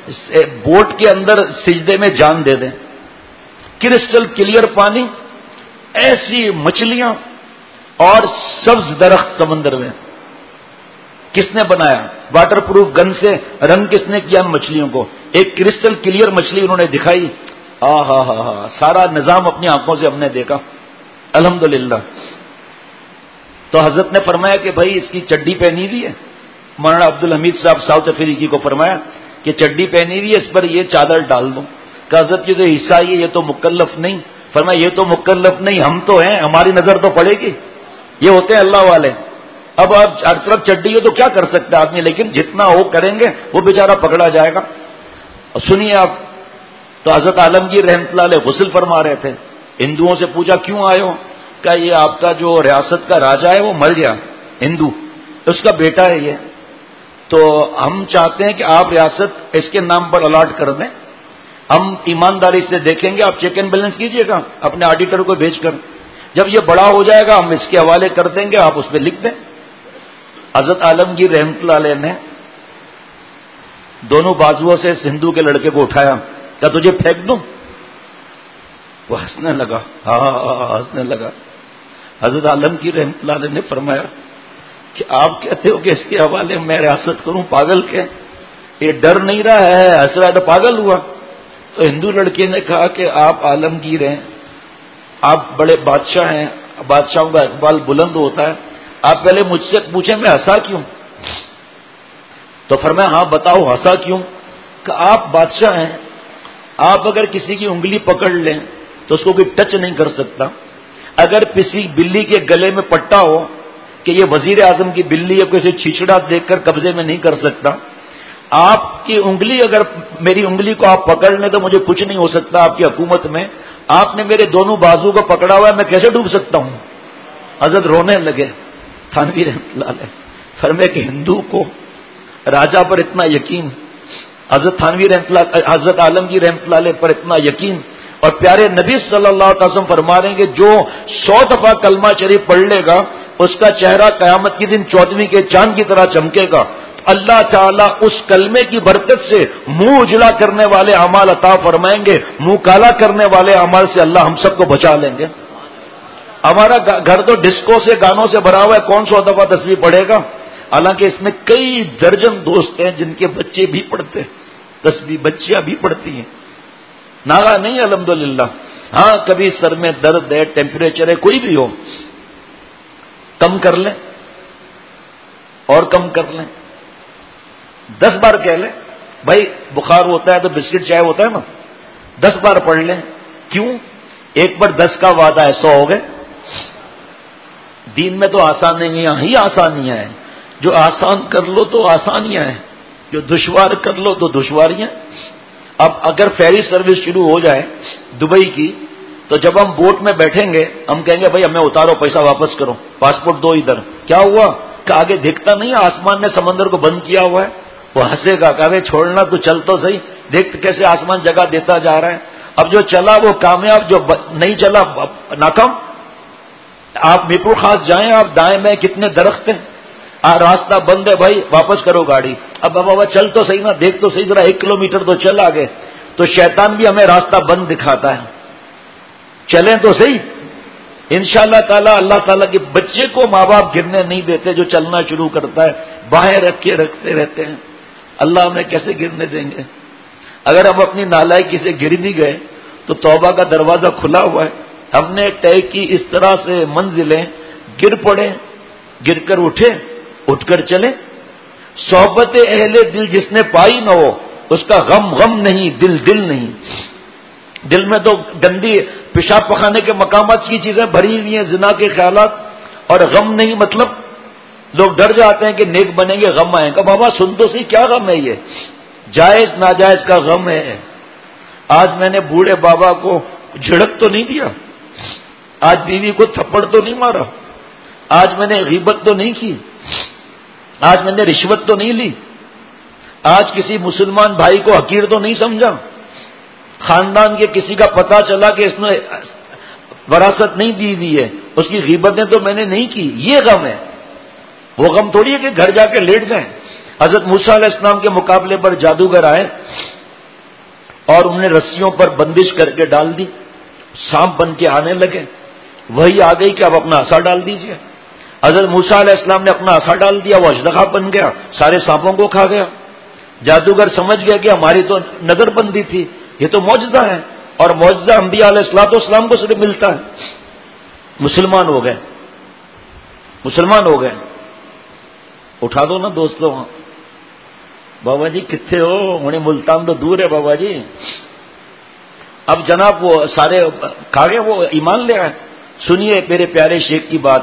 بوٹ کے اندر سجدے میں جان دے دیں. کرسٹل کلیئر پانی، ایسی مچھلیاں اور سبز درخت سمندر میں. کس نے بنایا؟ واٹر پروف گن سے رنگ کس نے کیا ان مچھلیوں کو؟ ایک کرسٹل کلیئر مچھلی انہوں نے دکھائی. آ ہا ہا ہا سارا نظام اپنی آنکھوں سے ہم نے دیکھا الحمدللہ. تو حضرت نے فرمایا کہ بھائی اس کی چڈی پہنی ہوئی ہے. مولانا عبد الحمید صاحب ساؤتھ افریقی کو فرمایا کہ چڈی پہنی ہوئی ہے، اس پر یہ چادر ڈال دو. کہ حضرت یہ تو عیسائی ہے، یہ تو مکلف نہیں. فرمایا یہ تو مکلف نہیں، ہم تو ہیں، ہماری نظر تو پڑے گی. یہ ہوتے ہیں اللہ والے. اب آپ ہر طرف چڈی ہو تو کیا کر سکتے آدمی، لیکن جتنا وہ کریں گے وہ بیچارہ پکڑا جائے گا. سنیے آپ. تو حضرت عالمگیر رحمۃ اللہ علیہ غسل فرما رہے تھے. ہندوؤں سے پوچھا کیوں آئے ہو؟ کہ یہ آپ کا جو ریاست کا راجا ہے وہ مر گیا، ہندو، اس کا بیٹا ہے یہ، تو ہم چاہتے ہیں کہ آپ ریاست اس کے نام پر الاٹ کر دیں. ہم ایمانداری سے دیکھیں گے، آپ چیک اینڈ بیلنس کیجئے گا اپنے آڈیٹر کو بھیج کر. جب یہ بڑا ہو جائے گا ہم اس کے حوالے کر دیں گے، آپ اس پہ لکھ دیں. حضرت عالمگیر رحمۃ اللہ علیہ نے دونوں بازوؤں سے اس ہندو کے لڑکے کو اٹھایا. کیا تجھے پھینک دوں؟ وہ ہنسنے لگا، ہاں ہنسنے لگا. حضرت عالمگیر رحمۃ اللہ علیہ نے فرمایا کہ آپ کہتے ہو کہ اس کے حوالے میں ریاست کروں، پاگل کے؟ یہ ڈر نہیں رہا ہے، ہنس رہا ہے تو پاگل ہوا. تو ہندو لڑکے نے کہا کہ آپ عالمگیر ہیں، آپ بڑے بادشاہ ہیں، بادشاہوں کا اقبال بلند ہوتا ہے، آپ پہلے مجھ سے پوچھیں میں ہنسا کیوں؟ تو فرمایا ہاں بتاؤ ہنسا کیوں؟ کہ آپ بادشاہ ہیں، آپ اگر کسی کی انگلی پکڑ لیں تو اس کو کوئی ٹچ نہیں کر سکتا. اگر کسی بلی کے گلے میں پٹا ہو کہ یہ وزیر اعظم کی بلی ہے، کوئی چھچڑا دیکھ کر قبضے میں نہیں کر سکتا. آپ کی انگلی، اگر میری انگلی کو آپ پکڑ لیں تو مجھے کچھ نہیں ہو سکتا آپ کی حکومت میں. آپ نے میرے دونوں بازو کو پکڑا ہوا ہے، میں کیسے ڈوب سکتا ہوں؟ حضرت رونے لگے. تھانوی رحمۃ اللہ علیہ فرمائے کہ ہندو کو راجا پر اتنا یقین، حضرت تھانوی رحمۃ اللہ حضرت عالمگیر رحمۃ اللہ علیہ پر اتنا یقین، اور پیارے نبی صلی اللہ علیہ وسلم فرما رہے ہیں کہ جو سو دفعہ کلمہ شریف پڑھ لے گا اس کا چہرہ قیامت کے دن چودھویں کے چاند کی طرح چمکے گا. اللہ تعالیٰ اس کلمے کی برکت سے منہ اجلا کرنے والے اعمال عطا فرمائیں گے، منہ کالا کرنے والے اعمال سے اللہ ہم سب کو بچا لیں گے. ہمارا گھر تو ڈسکو سے، گانوں سے بھرا ہوا ہے، کون سو دفعہ تسبیح پڑھے گا؟ حالانکہ اس میں کئی درجن دوست ہیں جن کے بچے بھی پڑھتے تسبیح، بچیاں بھی پڑھتی ہیں. ناغا نہیں الحمدللہ. ہاں کبھی سر میں درد ہے، ٹیمپریچر ہے، کوئی بھی ہو، کم کر لیں اور کم کر لیں. دس بار کہہ لیں. بھائی بخار ہوتا ہے تو بسکٹ چائے ہوتا ہے نا، دس بار پڑھ لیں. کیوں؟ ایک پر دس کا وعدہ ہے، سو ہو گئے. دین میں تو آسانیاں ہی آسانیاں ہیں. جو آسان کر لو تو آسانیاں ہیں، جو دشوار کر لو تو دشواریاں. اب اگر فیری سروس شروع ہو جائے دبئی کی، تو جب ہم بوٹ میں بیٹھیں گے ہم کہیں گے بھائی ہمیں اتارو، پیسہ واپس کرو، پاسپورٹ دو ادھر. کیا ہوا؟ کہ آگے دیکھتا نہیں آسمان نے سمندر کو بند کیا ہوا ہے. وہ ہنسے گا کہ چھوڑنا تو چل تو صحیح، دیکھ کیسے آسمان جگہ دیتا جا رہا ہے. اب جو چلا وہ کامیاب، جو نہیں چلا ناکام. آپ میپور خاص جائیں، آپ دائیں میں کتنے درخت ہیں، راستہ بند ہے، بھائی واپس کرو گاڑی. اب بابا چل تو صحیح نا، دیکھ تو صحیح، ذرا ایک کلو میٹر تو چل آگے. تو شیطان بھی ہمیں راستہ بند دکھاتا ہے، چلیں تو صحیح. انشاءاللہ تعالی اللہ تعالیٰ کے بچے کو ماں باپ گرنے نہیں دیتے، جو چلنا شروع کرتا ہے باہیں رکھ کے رکھتے رہتے ہیں. اللہ ہمیں کیسے گرنے دیں گے؟ اگر ہم اپنی نالائکی سے گر بھی گئے تو توبہ کا دروازہ کھلا ہوا ہے. ہم نے طے کی اس طرح سے منزلیں، گر پڑے، گر کر اٹھے، اٹھ کر چلے. صحبت اہل دل جس نے پائی نہ ہو اس کا غم غم نہیں، دل دل نہیں. دل میں تو گندی پیشاب پخانے کے مقامات کی چیزیں بھری ہوئی ہیں، زنا کے خیالات، اور غم نہیں. مطلب لوگ ڈر جاتے ہیں کہ نیک بنیں گے غم آئیں گا. بابا سن تو سی، کیا غم ہے؟ یہ جائز ناجائز کا غم ہے. آج میں نے بوڑھے بابا کو جھڑک تو نہیں دیا، آج بیوی کو تھپڑ تو نہیں مارا، آج میں نے غیبت تو نہیں کی، آج میں نے رشوت تو نہیں لی، آج کسی مسلمان بھائی کو حقیر تو نہیں سمجھا، خاندان کے کسی کا پتہ چلا کہ اس نے وراثت نہیں دی ہوئی ہے، اس کی غیبتیں تو میں نے نہیں کی. یہ غم ہے. وہ غم تھوڑی ہے کہ گھر جا کے لیٹ جائیں. حضرت موسیٰ علیہ السلام کے مقابلے پر جادوگر آئے اور انہوں نے رسیوں پر بندش کر کے ڈال دی، سانپ بن کے آنے لگے، وہی آ گئی کہ اب اپنا عصا ڈال دیجئے۔ حضرت موسیٰ علیہ السلام نے اپنا عصا ڈال دیا، وہ اژدہا بن گیا، سارے سانپوں کو کھا گیا۔ جادوگر سمجھ گیا کہ ہماری تو نظر بندی تھی، یہ تو معجزہ ہے، اور معجزہ انبیاء علیہ الصلوۃ والسلام کو صرف ملتا ہے۔ مسلمان ہو گئے، مسلمان ہو گئے۔ اٹھا دو نا دوستوں، بابا جی کتنے ہو؟ انہیں ملتان تو دور ہے بابا جی۔ اب جناب وہ سارے کھا گئے، وہ ایمان لے آئے۔ سنیے میرے پیارے شیخ کی بات،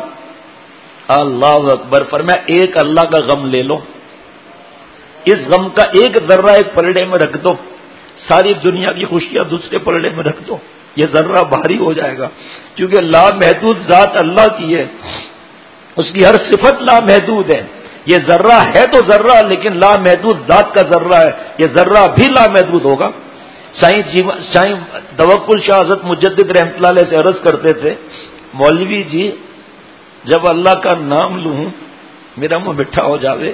اللہ اکبر، فرمایا ایک اللہ کا غم لے لو، اس غم کا ایک ذرہ ایک پلڑے میں رکھ دو، ساری دنیا کی خوشیاں دوسرے پلڑے میں رکھ دو، یہ ذرہ بھاری ہو جائے گا، کیونکہ لامحدود ذات اللہ کی ہے، اس کی ہر صفت لامحدود ہے۔ یہ ذرہ ہے تو ذرہ، لیکن لامحدود ذات کا ذرہ ہے، یہ ذرہ بھی لامحدود ہوگا۔ سائیں سائیں توکل شاہ حضرت مجدد رحمۃ اللہ علیہ سے عرض کرتے تھے، مولوی جی جب اللہ کا نام لوں میرا منہ میٹھا ہو جاوے،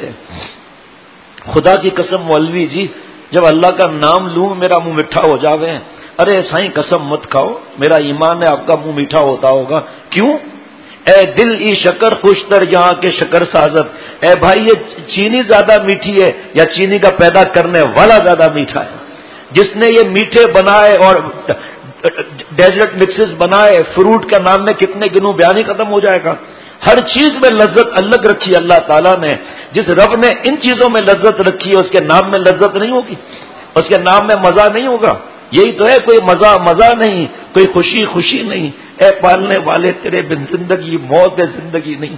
خدا کی قسم مولوی جی جب اللہ کا نام لوں میرا منہ میٹھا ہو جاوے۔ ارے سائیں قسم مت کھاؤ، میرا ایمان ہے آپ کا منہ میٹھا ہوتا ہوگا۔ کیوں؟ اے دل ای شکر خوشتر یہاں کے شکر سازت، اے بھائی یہ چینی زیادہ میٹھی ہے یا چینی کا پیدا کرنے والا زیادہ میٹھا ہے؟ جس نے یہ میٹھے بنائے اور ڈیزرٹ مکسز بنائے، فروٹ کا نام میں کتنے گنوں بیان ہی ختم ہو جائے گا۔ ہر چیز میں لذت الگ رکھی اللہ تعالیٰ نے، جس رب نے ان چیزوں میں لذت رکھی ہے اس کے نام میں لذت نہیں ہوگی، اس کے نام میں مزہ نہیں ہوگا۔ یہی تو ہے، کوئی مزہ مزہ نہیں، کوئی خوشی خوشی نہیں۔ اے پالنے والے تیرے بن زندگی موت ہے، زندگی نہیں۔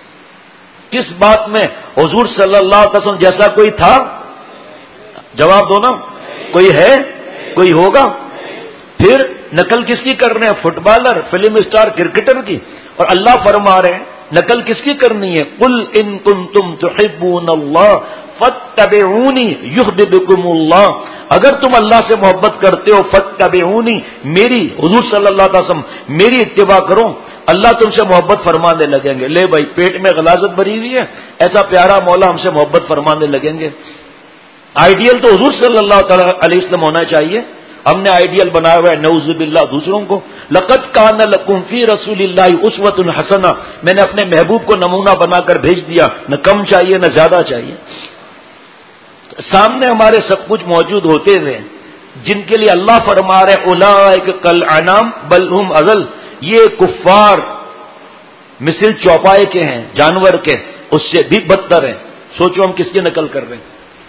کس بات میں حضور صلی اللہ علیہ وسلم جیسا کوئی تھا؟ جواب دو نا، کوئی ہے؟ کوئی ہوگا؟ پھر نقل کس کی کر رہے ہیں؟ Footballer, film star, cricketer کی۔ اور اللہ فرما رہے ہیں نقل کس کی کرنی ہے؟ قل ان کنتم تحبون اللہ فاتبعونی یحببکم اللہ، اگر تم اللہ سے محبت کرتے ہو فاتبعونی، میری حضور صلی اللہ علیہ وسلم میری اتباع کرو، اللہ تم سے محبت فرمانے لگیں گے۔ لے بھائی پیٹ میں غلاظت بھری ہوئی ہے، ایسا پیارا مولا ہم سے محبت فرمانے لگیں گے۔ آئیڈیل تو حضور صلی اللہ تعالی علیہ وسلم ہونا چاہیے، ہم نے آئیڈیل بنایا ہوا ہے نعوذ باللہ دوسروں کو۔ لقد کان لکم فی رسول اللہ اسوۃ حسنہ، میں نے اپنے محبوب کو نمونہ بنا کر بھیج دیا، نہ کم چاہیے نہ زیادہ چاہیے۔ سامنے ہمارے سب کچھ موجود ہوتے ہوئے جن کے لیے اللہ فرما رہے اولئک کالانعام بل ہم اضل، یہ کفار مثل چوپائے کے ہیں، جانور کے، اس سے بھی بدتر ہیں۔ سوچو ہم کس کی نقل کر رہے ہیں؟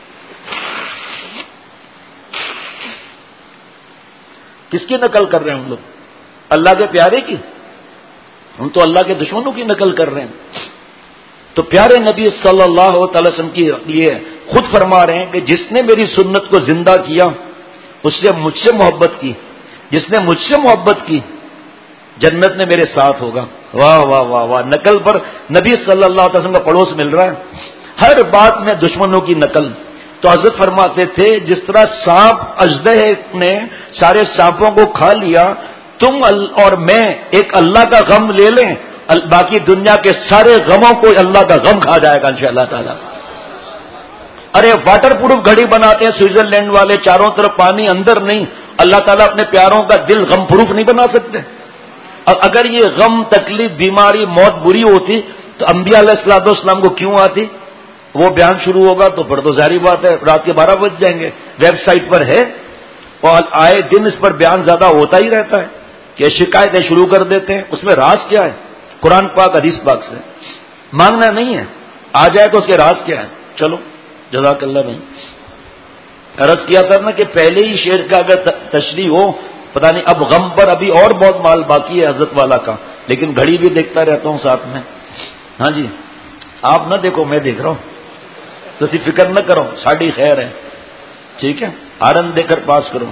کس کی نقل کر رہے ہیں ہم لوگ؟ اللہ کے پیارے کی؟ ہم تو اللہ کے دشمنوں کی نقل کر رہے ہیں۔ تو پیارے نبی صلی اللہ تعالی وسلم کی لیے خود فرما رہے ہیں کہ جس نے میری سنت کو زندہ کیا اس سے مجھ سے محبت کی، جس نے مجھ سے محبت کی جنت میں میرے ساتھ ہوگا۔ واہ واہ واہ واہ، نقل پر نبی صلی اللہ علیہ وسلم کا پڑوس مل رہا ہے، ہر بات میں دشمنوں کی نقل۔ تو حضرت فرماتے تھے جس طرح سانپ اژدہے نے سارے سانپوں کو کھا لیا، تم اور میں ایک اللہ کا غم لے لیں، باقی دنیا کے سارے غموں کو اللہ کا غم کھا جائے گا انشاءاللہ تعالی۔ ارے واٹر پروف گھڑی بناتے ہیں سوئٹزرلینڈ والے، چاروں طرف پانی اندر نہیں، اللہ تعالیٰ اپنے پیاروں کا دل غم پروف نہیں بنا سکتے؟ اگر یہ غم تکلیف بیماری موت بری ہوتی تو انبیاء علیہ الصلوۃ والسلام کو کیوں آتی؟ وہ بیان شروع ہوگا تو پھر تو ظاہری بات ہے رات کے بارہ بج جائیں گے۔ ویب سائٹ پر ہے اور آئے دن اس پر بیان زیادہ ہوتا ہی رہتا ہے کہ شکایتیں شروع کر دیتے ہیں، اس میں راز کیا ہے؟ قرآن پاک حدیث پاک سے مانگنا نہیں ہے، آ جائے تو اس کے راز کیا ہے؟ چلو جزاک اللہ بھائی۔ عرض کیا تھا نا کہ پہلے ہی شعر کا اگر تشریح ہو، پتہ نہیں اب غم پر ابھی اور بہت مال باقی ہے حضرت والا کا، لیکن گھڑی بھی دیکھتا رہتا ہوں ساتھ میں۔ ہاں جی آپ نہ دیکھو میں دیکھ رہا ہوں، تو اسی فکر نہ کرو، ساڑھی خیر ہے، ٹھیک ہے؟ آرن دے کر پاس کرو۔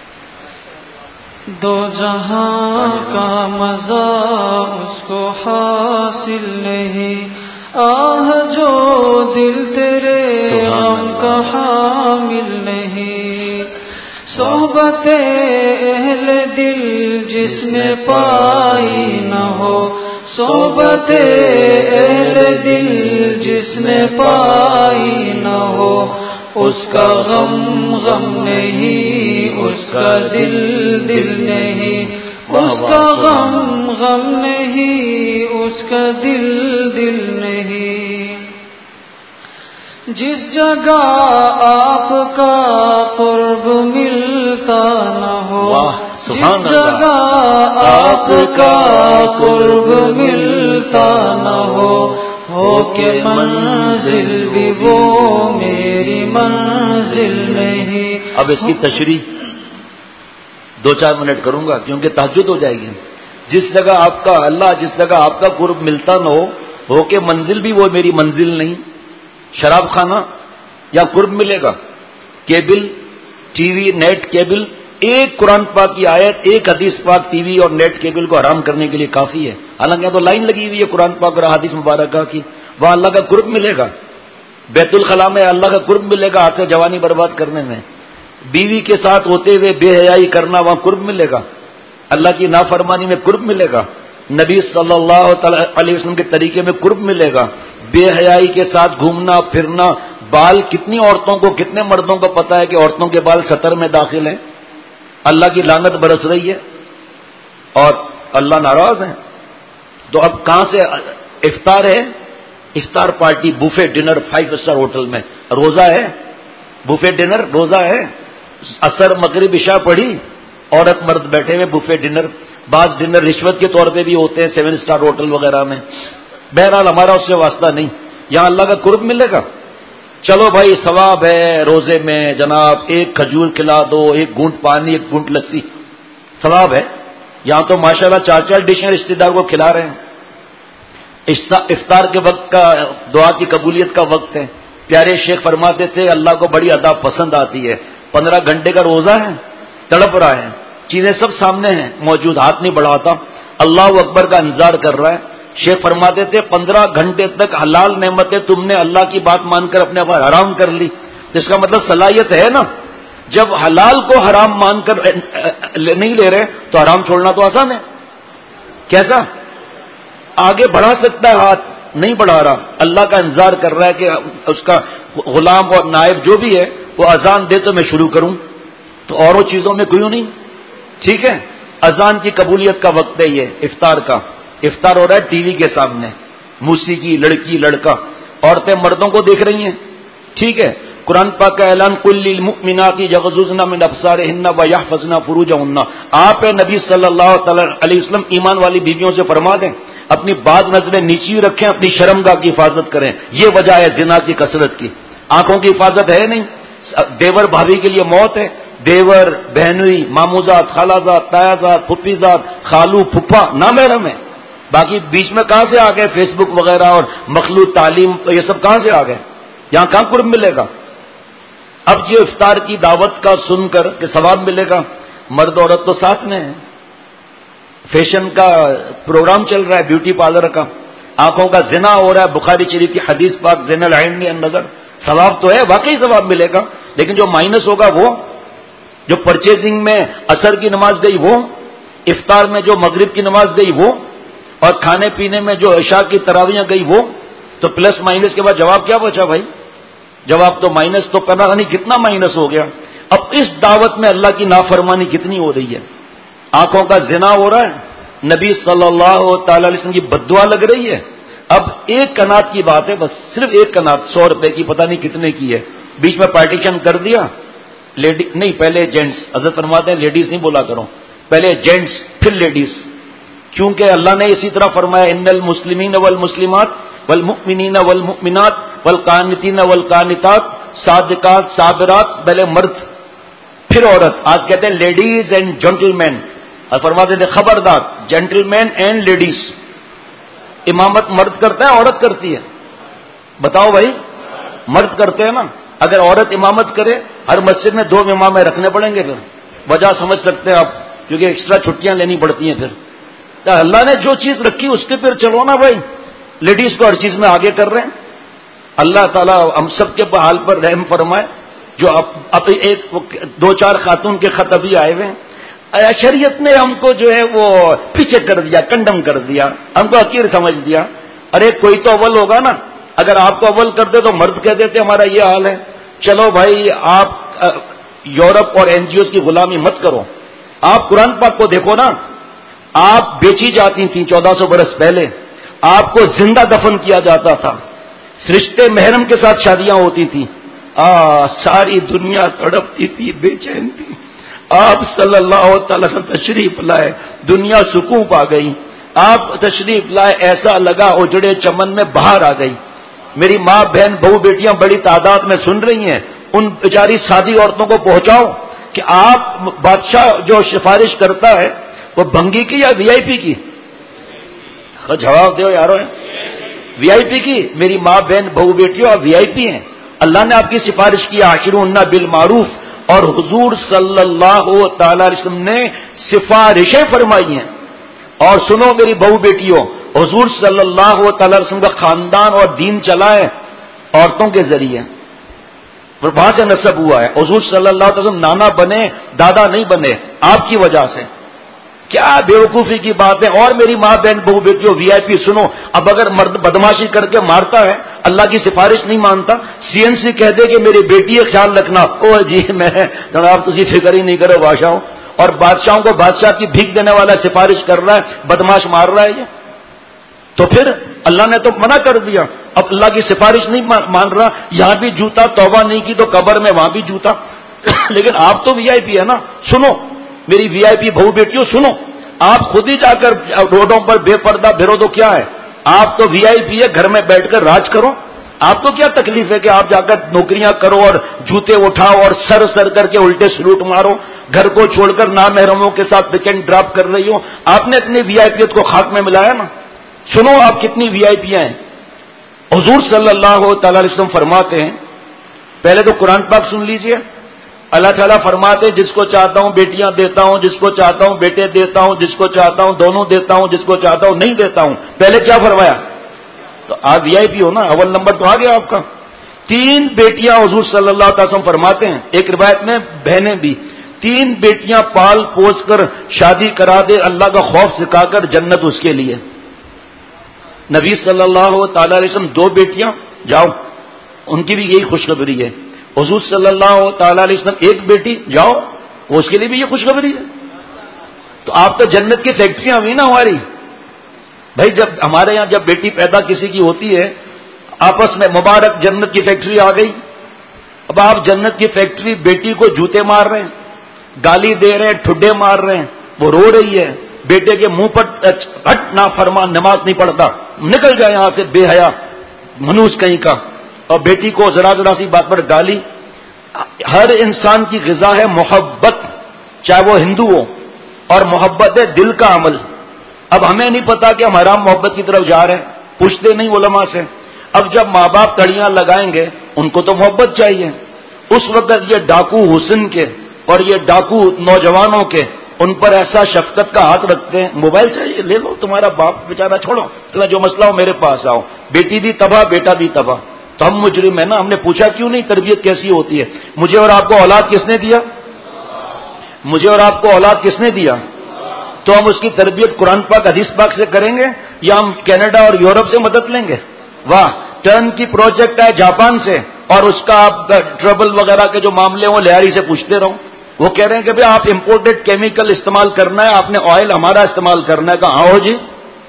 دو جہاں کا مزہ اس کو حاصل نہیں، آہ جو دل تیرے غم کا حامل نہیں، صحبت اہل دل جس نے پائی نہ ہو، صحبت اہل دل جس نے پائی نہ ہو، اس کا غم غم نہیں، اس کا دل دل نہیں، اس کا غم غم نہیں، اس کا دل دل نہیں۔ جس جگہ آپ کا قرب ملتا نہ ہو، جس جگہ آپ کا قرب ملتا نہ ہو، ہو کہ منزل بھی وہ میری منزل نہیں۔ اب اس کی تشریح دو چار منٹ کروں گا کیونکہ تہجد ہو جائے گی۔ جس جگہ آپ کا اللہ جس جگہ آپ کا قرب ملتا نہ ہو، ہو کہ منزل بھی وہ میری منزل نہیں۔ شراب خانہ یا قرب ملے گا؟ Cable, T V, net cable, ایک قرآن پاک کی آیت، ایک حدیث پاک ٹی وی اور نیٹ کیبل کو حرام کرنے کے لیے کافی ہے۔ حالانکہ تو لائن لگی ہوئی ہے قرآن پاک اور حدیث مبارکہ کی، وہاں اللہ کا قرب ملے گا۔ بیت الخلاء میں اللہ کا قرب ملے گا ہاتھ سے جوانی برباد کرنے میں۔ بیوی کے ساتھ ہوتے ہوئے بے حیائی کرنا، وہاں قرب ملے گا۔ اللہ کی نافرمانی میں قرب ملے گا۔ نبی صلی اللہ علیہ وسلم کے طریقے میں قرب ملے گا۔ بے حیائی کے ساتھ گھومنا پھرنا، بال کتنی عورتوں کو کتنے مردوں کو پتا ہے کہ عورتوں کے بال سطر میں داخل ہیں؟ اللہ کی لعنت برس رہی ہے اور اللہ ناراض ہے۔ تو اب کہاں سے افطار ہے؟ افطار party, buffet dinner five star hotel میں، روزہ ہے، بوفے ڈنر روزہ ہے۔ عصر مغرب عشاء پڑھی، عورت مرد بیٹھے ہوئے بوفے ڈنر۔ بعض ڈنر رشوت کے طور پہ بھی ہوتے ہیں سیون اسٹار ہوٹل وغیرہ میں۔ بہرحال ہمارا اس سے واسطہ نہیں، یہاں اللہ کا قرب ملے گا۔ چلو بھائی ثواب ہے روزے میں جناب ایک کھجور کھلا دو، ایک گھونٹ پانی، ایک گھونٹ لسی، ثواب ہے۔ یہاں تو ماشاءاللہ چار چار ڈشیں رشتے دار کو کھلا رہے ہیں۔ افطار کے وقت کا دعا کی قبولیت کا وقت ہے۔ پیارے شیخ فرماتے تھے اللہ کو بڑی ادا پسند آتی ہے۔ پندرہ گھنٹے کا روزہ ہے، تڑپ رہا ہے، چیزیں سب سامنے ہیں موجود، ہاتھ نہیں بڑھاتا، اللہ اکبر کا انتظار کر رہا ہے۔ شیخ فرماتے تھے پندرہ گھنٹے تک حلال نعمتیں تم نے اللہ کی بات مان کر اپنے اوپر حرام کر لی، تو اس کا مطلب صلاحیت ہے نا۔ جب حلال کو حرام مان کر نہیں لے رہے تو حرام چھوڑنا تو آسان ہے۔ کیسا آگے بڑھا سکتا ہے؟ ہاتھ نہیں بڑھا رہا، اللہ کا انتظار کر رہا ہے کہ اس کا غلام اور نائب جو بھی ہے وہ اذان دے تو میں شروع کروں، تو اوروں چیزوں میں کوئی نہیں۔ ٹھیک ہے، اذان کی قبولیت کا وقت ہے یہ افطار کا۔ افطار ہو رہا ہے ٹی وی کے سامنے، موسیقی، لڑکی لڑکا، عورتیں مردوں کو دیکھ رہی ہیں۔ ٹھیک ہے، قرآن پاک کا اعلان قل للمؤمنات یغضضن من ابصارهن ويحفظن فروجهن، آپ نبی صلی اللہ تعالی علیہ وسلم ایمان والی بیویوں سے فرما دیں اپنی بعض نظریں نیچی رکھیں، اپنی شرمگاہ کی حفاظت کریں۔ یہ وجہ ہے زنا کی کثرت کی۔ آنکھوں کی حفاظت ہے نہیں، دیور بھابھی کے لیے موت ہے، دیور بہنوئی ماموزاد خالازاد تایازاد پھپھیزاد خالو پھپھا نامحرم ہے۔ باقی بیچ میں کہاں سے آ گئے فیس بک وغیرہ اور مخلوط تعلیم، یہ سب کہاں سے آ گئے؟ یہاں کہاں قرب ملے گا؟ اب یہ افطار کی دعوت کا سن کر کہ ثواب ملے گا، مرد عورت تو ساتھ میں ہے، فیشن کا پروگرام چل رہا ہے، بیوٹی پارلر کا، آنکھوں کا زنا ہو رہا ہے، بخاری شریف کی حدیث پاک زین العین النظر، ثواب تو ہے، واقعی ثواب ملے گا، لیکن جو مائنس ہوگا وہ، جو پرچیزنگ میں عصر کی نماز گئی وہ، افطار میں جو مغرب کی نماز گئی وہ، اور کھانے پینے میں جو عشاء کی تراویحیں گئی وہ، تو پلس مائنس کے بعد جواب کیا بچا بھائی؟ جواب تو مائنس تو پتا نہیں کتنا مائنس ہو گیا۔ اب اس دعوت میں اللہ کی نافرمانی کتنی ہو رہی ہے، آنکھوں کا زنا ہو رہا ہے، نبی صلی اللہ تعالی علیہ وسلم کی بددعا لگ رہی ہے۔ اب ایک کنات کی بات ہے، بس صرف ایک کنات سو روپے کی پتہ نہیں کتنے کی ہے، بیچ میں پارٹیشن کر دیا، لیڈی نہیں پہلے جینٹس، حضرت فرماتے ہیں لیڈیز نہیں بولا کرو، پہلے جینٹس پھر لیڈیز، کیونکہ اللہ نے اسی طرح فرمایا ان المسلمین والمسلمات والمؤمنین والمؤمنات والقانتین والقانتات صادقات صابرات، پہلے مرد پھر عورت، آج کہتے ہیں لیڈیز اینڈ جینٹل مین، اور فرماتے تھے خبردار جینٹل مین اینڈ لیڈیز۔ امامت مرد کرتا ہے عورت کرتی ہے؟ بتاؤ بھائی، مرد کرتے ہیں نا، اگر عورت امامت کرے ہر مسجد میں دو امام رکھنے پڑیں گے، پھر وجہ سمجھ سکتے ہیں آپ، کیونکہ ایکسٹرا چھٹیاں لینی پڑتی ہیں۔ پھر اللہ نے جو چیز رکھی اس کے پھر چلو نا بھائی، لیڈیز کو ہر چیز میں آگے کر رہے ہیں۔ اللہ تعالیٰ ہم سب کے حال پر رحم فرمائے۔ جو اب ایک دو چار خاتون کے خط ابھی آئے ہوئے ہیں، شریعت نے ہم کو جو ہے وہ پیچھے کر دیا، کنڈم کر دیا، ہم کو حقیر سمجھ دیا۔ ارے کوئی تو اول ہوگا نا، اگر آپ کو اول کر دے تو مرد کہہ دیتے ہمارا یہ حال ہے۔ چلو بھائی آپ یورپ اور این جی اوز کی غلامی مت کرو. آپ قرآن پاک کو دیکھو نا, آپ بیچی جاتی تھیں چودہ سو برس پہلے, آپ کو زندہ دفن کیا جاتا تھا, رشتے محرم کے ساتھ شادیاں ہوتی تھیں, آ ساری دنیا تڑپتی تھی, بے چین تھی. آپ صلی اللہ تعالی وسلم تشریف لائے, دنیا سکون پا گئی. آپ تشریف لائے, ایسا لگا اجڑے چمن میں باہر آ گئی. میری ماں بہن بہو بیٹیاں بڑی تعداد میں سن رہی ہیں, ان بیچاری سادی عورتوں کو پہنچاؤ کہ آپ بادشاہ جو سفارش کرتا ہے وہ بھنگی کی یا وی آئی پی کی؟ جواب دو یارو. وی آئی پی کی. میری ماں بہن بہو بیٹیوں آپ وی آئی پی ہیں. اللہ نے آپ کی سفارش کی عاشرون بالمعروف, اور حضور صلی اللہ تعالی علیہ وسلم نے سفارشیں فرمائی ہیں. اور سنو میری بہو بیٹیوں, حضور صلی اللہ تعالی علیہ وسلم کا خاندان اور دین چلا ہے عورتوں کے ذریعے, اور وہاں سے نسب ہوا ہے. حضور صلی اللہ علیہ وسلم نانا بنے, دادا نہیں بنے, آپ کی وجہ سے. کیا بیوقوفی کی بات ہے. اور میری ماں بہن بہو بیٹیوں وی آئی پی سنو, اب اگر مرد بدماشی کر کے مارتا ہے, اللہ کی سفارش نہیں مانتا, سی این سی کہہ دے کہ میری بیٹی ہے خیال رکھنا, او جی میں جناب تجھے فکر ہی نہیں کرو بادشاہوں, اور بادشاہوں کو بادشاہ کی بھیک دینے والا سفارش کر رہا ہے, بدماش مار رہا ہے یہ. تو پھر اللہ نے تو منع کر دیا, اب اللہ کی سفارش نہیں مان رہا. یہاں بھی جوتا, توبہ نہیں کی تو قبر میں وہاں بھی جوتا. لیکن آپ تو وی آئی پی ہے نا. سنو میری وی آئی پی بہو بیٹیوں سنو, آپ خود ہی جا کر روڈوں پر بے پردہ پھرو تو کیا ہے, آپ تو وی آئی پی ہے, گھر میں بیٹھ کر راج کرو. آپ تو کیا تکلیف ہے کہ آپ جا کر نوکریاں کرو اور جوتے اٹھاؤ اور سر سر کر کے الٹے سلوٹ مارو, گھر کو چھوڑ کر نامحرموں کے ساتھ پک اینڈ ڈراپ کر رہی ہو. آپ نے اپنی وی آئی پیت کو خاک میں ملایا نا. سنو آپ کتنی وی آئی پی ہیں. حضور صلی اللہ تعالی علیہ وسلم فرماتے ہیں, پہلے تو قرآن پاک سن لیجئے. اللہ تعالیٰ فرماتے ہیں جس کو چاہتا ہوں بیٹیاں دیتا ہوں, جس کو چاہتا ہوں بیٹے دیتا ہوں, جس کو چاہتا ہوں دونوں دیتا ہوں, جس کو چاہتا ہوں نہیں دیتا ہوں. پہلے کیا فرمایا؟ تو آپ وی آئی پی ہو نا, اول نمبر تو آ گیا آپ کا. تین بیٹیاں حضور صلی اللہ علیہ وسلم فرماتے ہیں, ایک روایت میں بہنیں بھی, تین بیٹیاں پال پوس کر شادی کرا دے, اللہ کا خوف سکھا کر جنت اس کے لیے. نبی صلی اللہ تعالی علیہ وسلم دو بیٹیاں, جاؤ ان کی بھی یہی خوشخبری ہے. حضور صلی اللہ تعالی علیہ وسلم ایک بیٹی, جاؤ اس کے لیے بھی یہ خوشخبری ہے. تو آپ تو جنت کی فیکٹریاں ہوئی نا ہماری. بھائی جب ہمارے یہاں جب بیٹی پیدا کسی کی ہوتی ہے, آپس میں مبارک جنت کی فیکٹری آ گئی. اب آپ جنت کی فیکٹری بیٹی کو جوتے مار رہے ہیں, گالی دے رہے ہیں, ٹھڈے مار رہے ہیں, وہ رو رہی ہے, بیٹے کے منہ پر ہٹ نہ فرمان, نماز نہیں پڑھتا, نکل جائے یہاں سے بے حیا منوس کہیں کا, اور بیٹی کو ذرا ذرا سی بات پر گالی. ہر انسان کی غذا ہے محبت, چاہے وہ ہندو ہو, اور محبت ہے دل کا عمل. اب ہمیں نہیں پتا کہ ہم حرام محبت کی طرف جا رہے ہیں, پوچھتے نہیں علماء سے. اب جب ماں باپ تڑیاں لگائیں گے, ان کو تو محبت چاہیے. اس وقت یہ ڈاکو حسن کے اور یہ ڈاکو نوجوانوں کے, ان پر ایسا شفقت کا ہاتھ رکھتے ہیں, موبائل چاہیے لے لو, تمہارا باپ بیچارہ چھوڑو, تمہیں جو مسئلہ ہو میرے پاس آؤ. بیٹی بھی تباہ, بیٹا بھی تباہ. تو ہم مجرم ہے نا. ہم نے پوچھا کیوں نہیں تربیت کیسی ہوتی ہے. مجھے اور آپ کو اولاد کس نے دیا؟ مجھے اور آپ کو اولاد کس نے دیا؟ تو ہم اس کی تربیت قرآن پاک حدیث پاک سے کریں گے یا ہم کینیڈا اور یورپ سے مدد لیں گے؟ واہ, ٹرن کی پروجیکٹ ہے جاپان سے, اور اس کا آپ ٹربل وغیرہ کے جو معاملے ہیں وہ لہاری سے پوچھتے رہو. وہ کہہ رہے ہیں کہ بھائی آپ امپورٹڈ کیمیکل استعمال کرنا ہے, آپ نے آئل ہمارا استعمال کرنا ہے. کہا ہاں جی,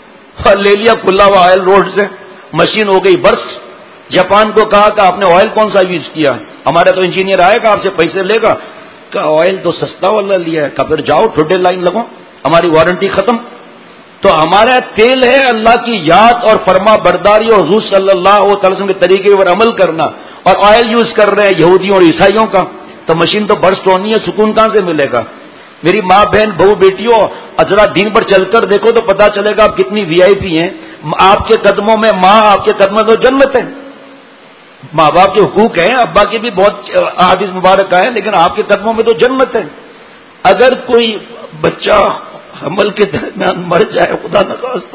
لے لیا کھلا ہوا آئل روڈ سے, مشین ہو گئی برسٹ. جاپان کو کہا کہ آپ نے آئل کون سا یوز کیا؟ ہمارا تو انجینئر آئے گا آپ سے پیسے لے گا, کہ آئل تو سستا والا لیا ہے. کہ پھر جاؤ ٹھڈے لائن لگو, ہماری وارنٹی ختم. تو ہمارا تیل ہے اللہ کی یاد اور فرما برداری اور حضور صلی اللہ علیہ وسلم کے طریقے پر عمل کرنا, اور آئل یوز کر رہے ہیں یہودیوں اور عیسائیوں کا, تو مشین تو برسٹ ہونی ہے, سکون کہاں سے ملے گا؟ میری ماں بہن بہو بیٹیوں, ذرا دین پر چل کر دیکھو تو پتا چلے گا آپ کتنی وی آئی پی ہیں. آپ کے قدموں میں ماں, آپ کے قدموں میں تو جنت ہے. ماں باپ کے حقوق ہیں, ابا کے بھی بہت احادیث مبارک ہیں, لیکن آپ کے قدموں میں تو جنت ہے. اگر کوئی بچہ حمل کے درمیان مر جائے, خدا نخواستہ,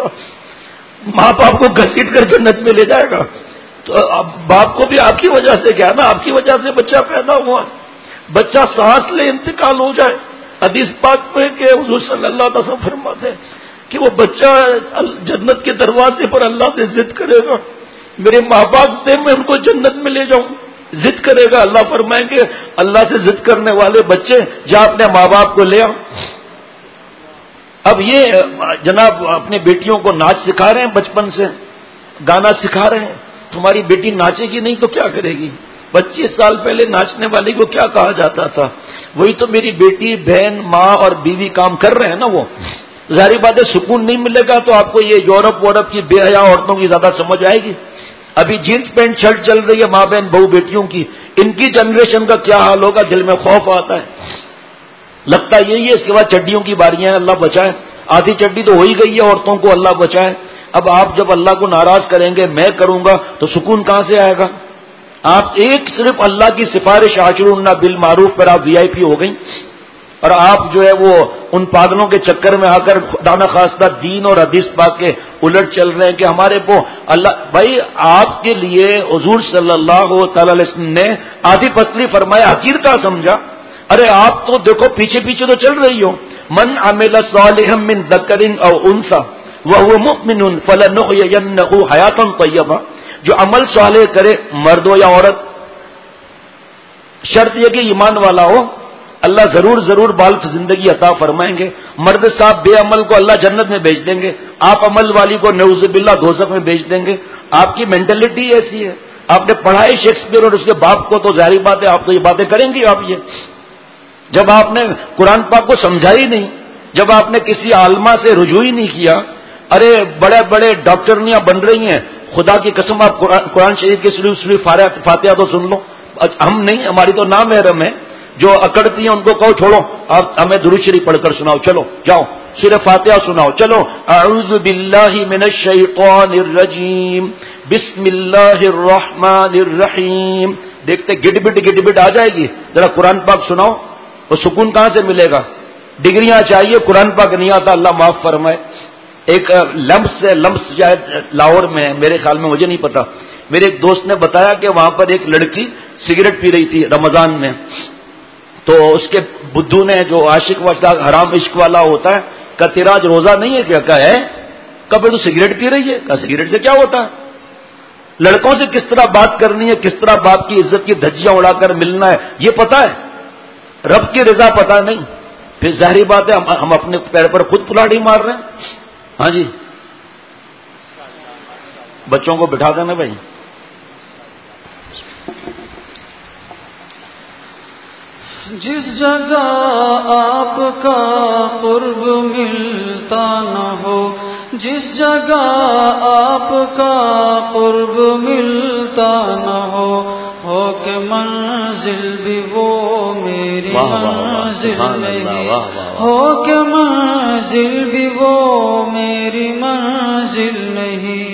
ماں باپ کو گھسیٹ کر جنت میں لے جائے گا. تو اب باپ کو بھی آپ کی وجہ سے کیا نا, آپ کی وجہ سے بچہ پیدا ہوا. بچہ سانس لے انتقال ہو جائے, حدیث پاک میں کہ حضور صلی اللہ علیہ وسلم فرماتے ہیں کہ وہ بچہ جنت کے دروازے پر اللہ سے ضد کرے گا, میرے ماں باپ دے میں ان کو جنت میں لے جاؤں. ضد کرے گا، اللہ فرمائیں گے اللہ سے ضد کرنے والے بچے جا اپنے ماں باپ کو لے آؤ۔ اب یہ جناب اپنے بیٹیوں کو ناچ سکھا رہے ہیں، بچپن سے گانا سکھا رہے ہیں، تمہاری بیٹی ناچے گی نہیں تو کیا کرے گی؟ پچیس سال پہلے ناچنے والی کو کیا کہا جاتا تھا؟ وہی تو میری بیٹی، بہن، ماں اور بیوی کام کر رہے ہیں نا، وہ ظاہری بات ہے سکون نہیں ملے گا تو آپ کو یہ یورپ وورپ کی بے حیا عورتوں کی زیادہ سمجھ آئے گی۔ ابھی جینس پینٹ شرٹ چل رہی ہے ماں بہن بہو بیٹیوں کی، ان کی جنریشن کا کیا حال ہوگا؟ دل میں خوف آتا ہے، لگتا یہی ہے اس کے بعد چڈیوں کی باریاں ہیں، اللہ بچائے۔ آدھی چڈی تو ہو ہی گئی ہے عورتوں کو، اللہ بچائے۔ اب آپ جب اللہ کو ناراض کریں گے، میں کروں گا تو سکون کہاں سے آئے گا؟ آپ ایک صرف اللہ کی سفارش عاشرون بالمعروف پر آپ وی آئی پی ہو گئی، اور آپ جو ہے وہ ان پاگلوں کے چکر میں آ کر خدا نخواستہ دین اور حدیث پاک کے الٹ چل رہے ہیں کہ ہمارے کو اللہ بھائی آپ کے لیے حضور صلی اللہ تعالی علیہ وسلم نے آدھی پتلی فرمایا، حقیر کا سمجھا؟ ارے آپ تو دیکھو پیچھے پیچھے تو چل رہی ہو۔ من عمل صالحا من ذکر او انثى وهو مؤمن فلنحيينه حیاتا طیبہ، جو عمل صالح کرے مرد ہو یا عورت، شرط یہ کہ ایمان والا ہو، اللہ ضرور ضرور بالغ زندگی عطا فرمائیں گے۔ مرد صاحب بے عمل کو اللہ جنت میں بھیج دیں گے، آپ عمل والی کو نعوذ باللہ دوزخ میں بھیج دیں گے۔ آپ کی مینٹلٹی ایسی ہے، آپ نے پڑھا ہے شیکسپیئر اور اس کے باپ کو، تو ظاہری بات ہے آپ تو یہ باتیں کریں گی۔ آپ یہ جب آپ نے قرآن پاک کو سمجھا ہی نہیں، جب آپ نے کسی عالمہ سے رجوع ہی نہیں کیا، ارے بڑے بڑے ڈاکٹرنیاں بن رہی ہیں، خدا کی قسم آپ قرآن شریف کی صرف صرف فاتحہ تو سن لو۔ ہم نہیں، ہماری تو نامحرم ہے، جو اکڑتی ہیں ان کو کہو چھوڑو، آپ ہمیں درود شریف پڑھ کر سناؤ، چلو جاؤ صرف فاتحہ سناؤ، چلو اعوذ باللہ من الشیطان الرجیم بسم اللہ الرحمن الرحیم، دیکھتے گٹ بٹ گٹ بٹ آ جائے گی۔ ذرا قرآن پاک سناؤ، وہ سکون کہاں سے ملے گا؟ ڈگریاں چاہیے، قرآن پاک نہیں آتا، اللہ معاف فرمائے۔ ایک لمس ہے، لمس شاید لاہور میں ہے میرے خیال میں، مجھے نہیں پتا، میرے ایک دوست نے بتایا کہ وہاں پر ایک لڑکی سگریٹ پی رہی تھی رمضان میں، تو اس کے بدھو نے جو عاشق واشق حرام عشق والا ہوتا ہے کہا تیرا آج روزہ نہیں ہے کیا؟ کہا ہے، کبھی تو سگریٹ پی رہی ہے؟ کہا سگریٹ سے کیا ہوتا ہے؟ لڑکوں سے کس طرح بات کرنی ہے، کس طرح باپ کی عزت کی دھجیاں اڑا کر ملنا ہے، یہ پتا ہے، رب کی رضا پتا نہیں، پھر ظاہری بات ہے ہم اپنے پیر پر خود کلاڑی مار رہے ہیں۔ ہاں جی، بچوں کو بٹھا دینا بھائی۔ جس جگہ آپ کا قرب ملتا نہ ہو، جس جگہ آپ کا قرب ملتا نہ ہو، ہو کہ منزل بھی وہ میری منزل نہیں، ہو کہ منزل بھی وہ میری منزل نہیں۔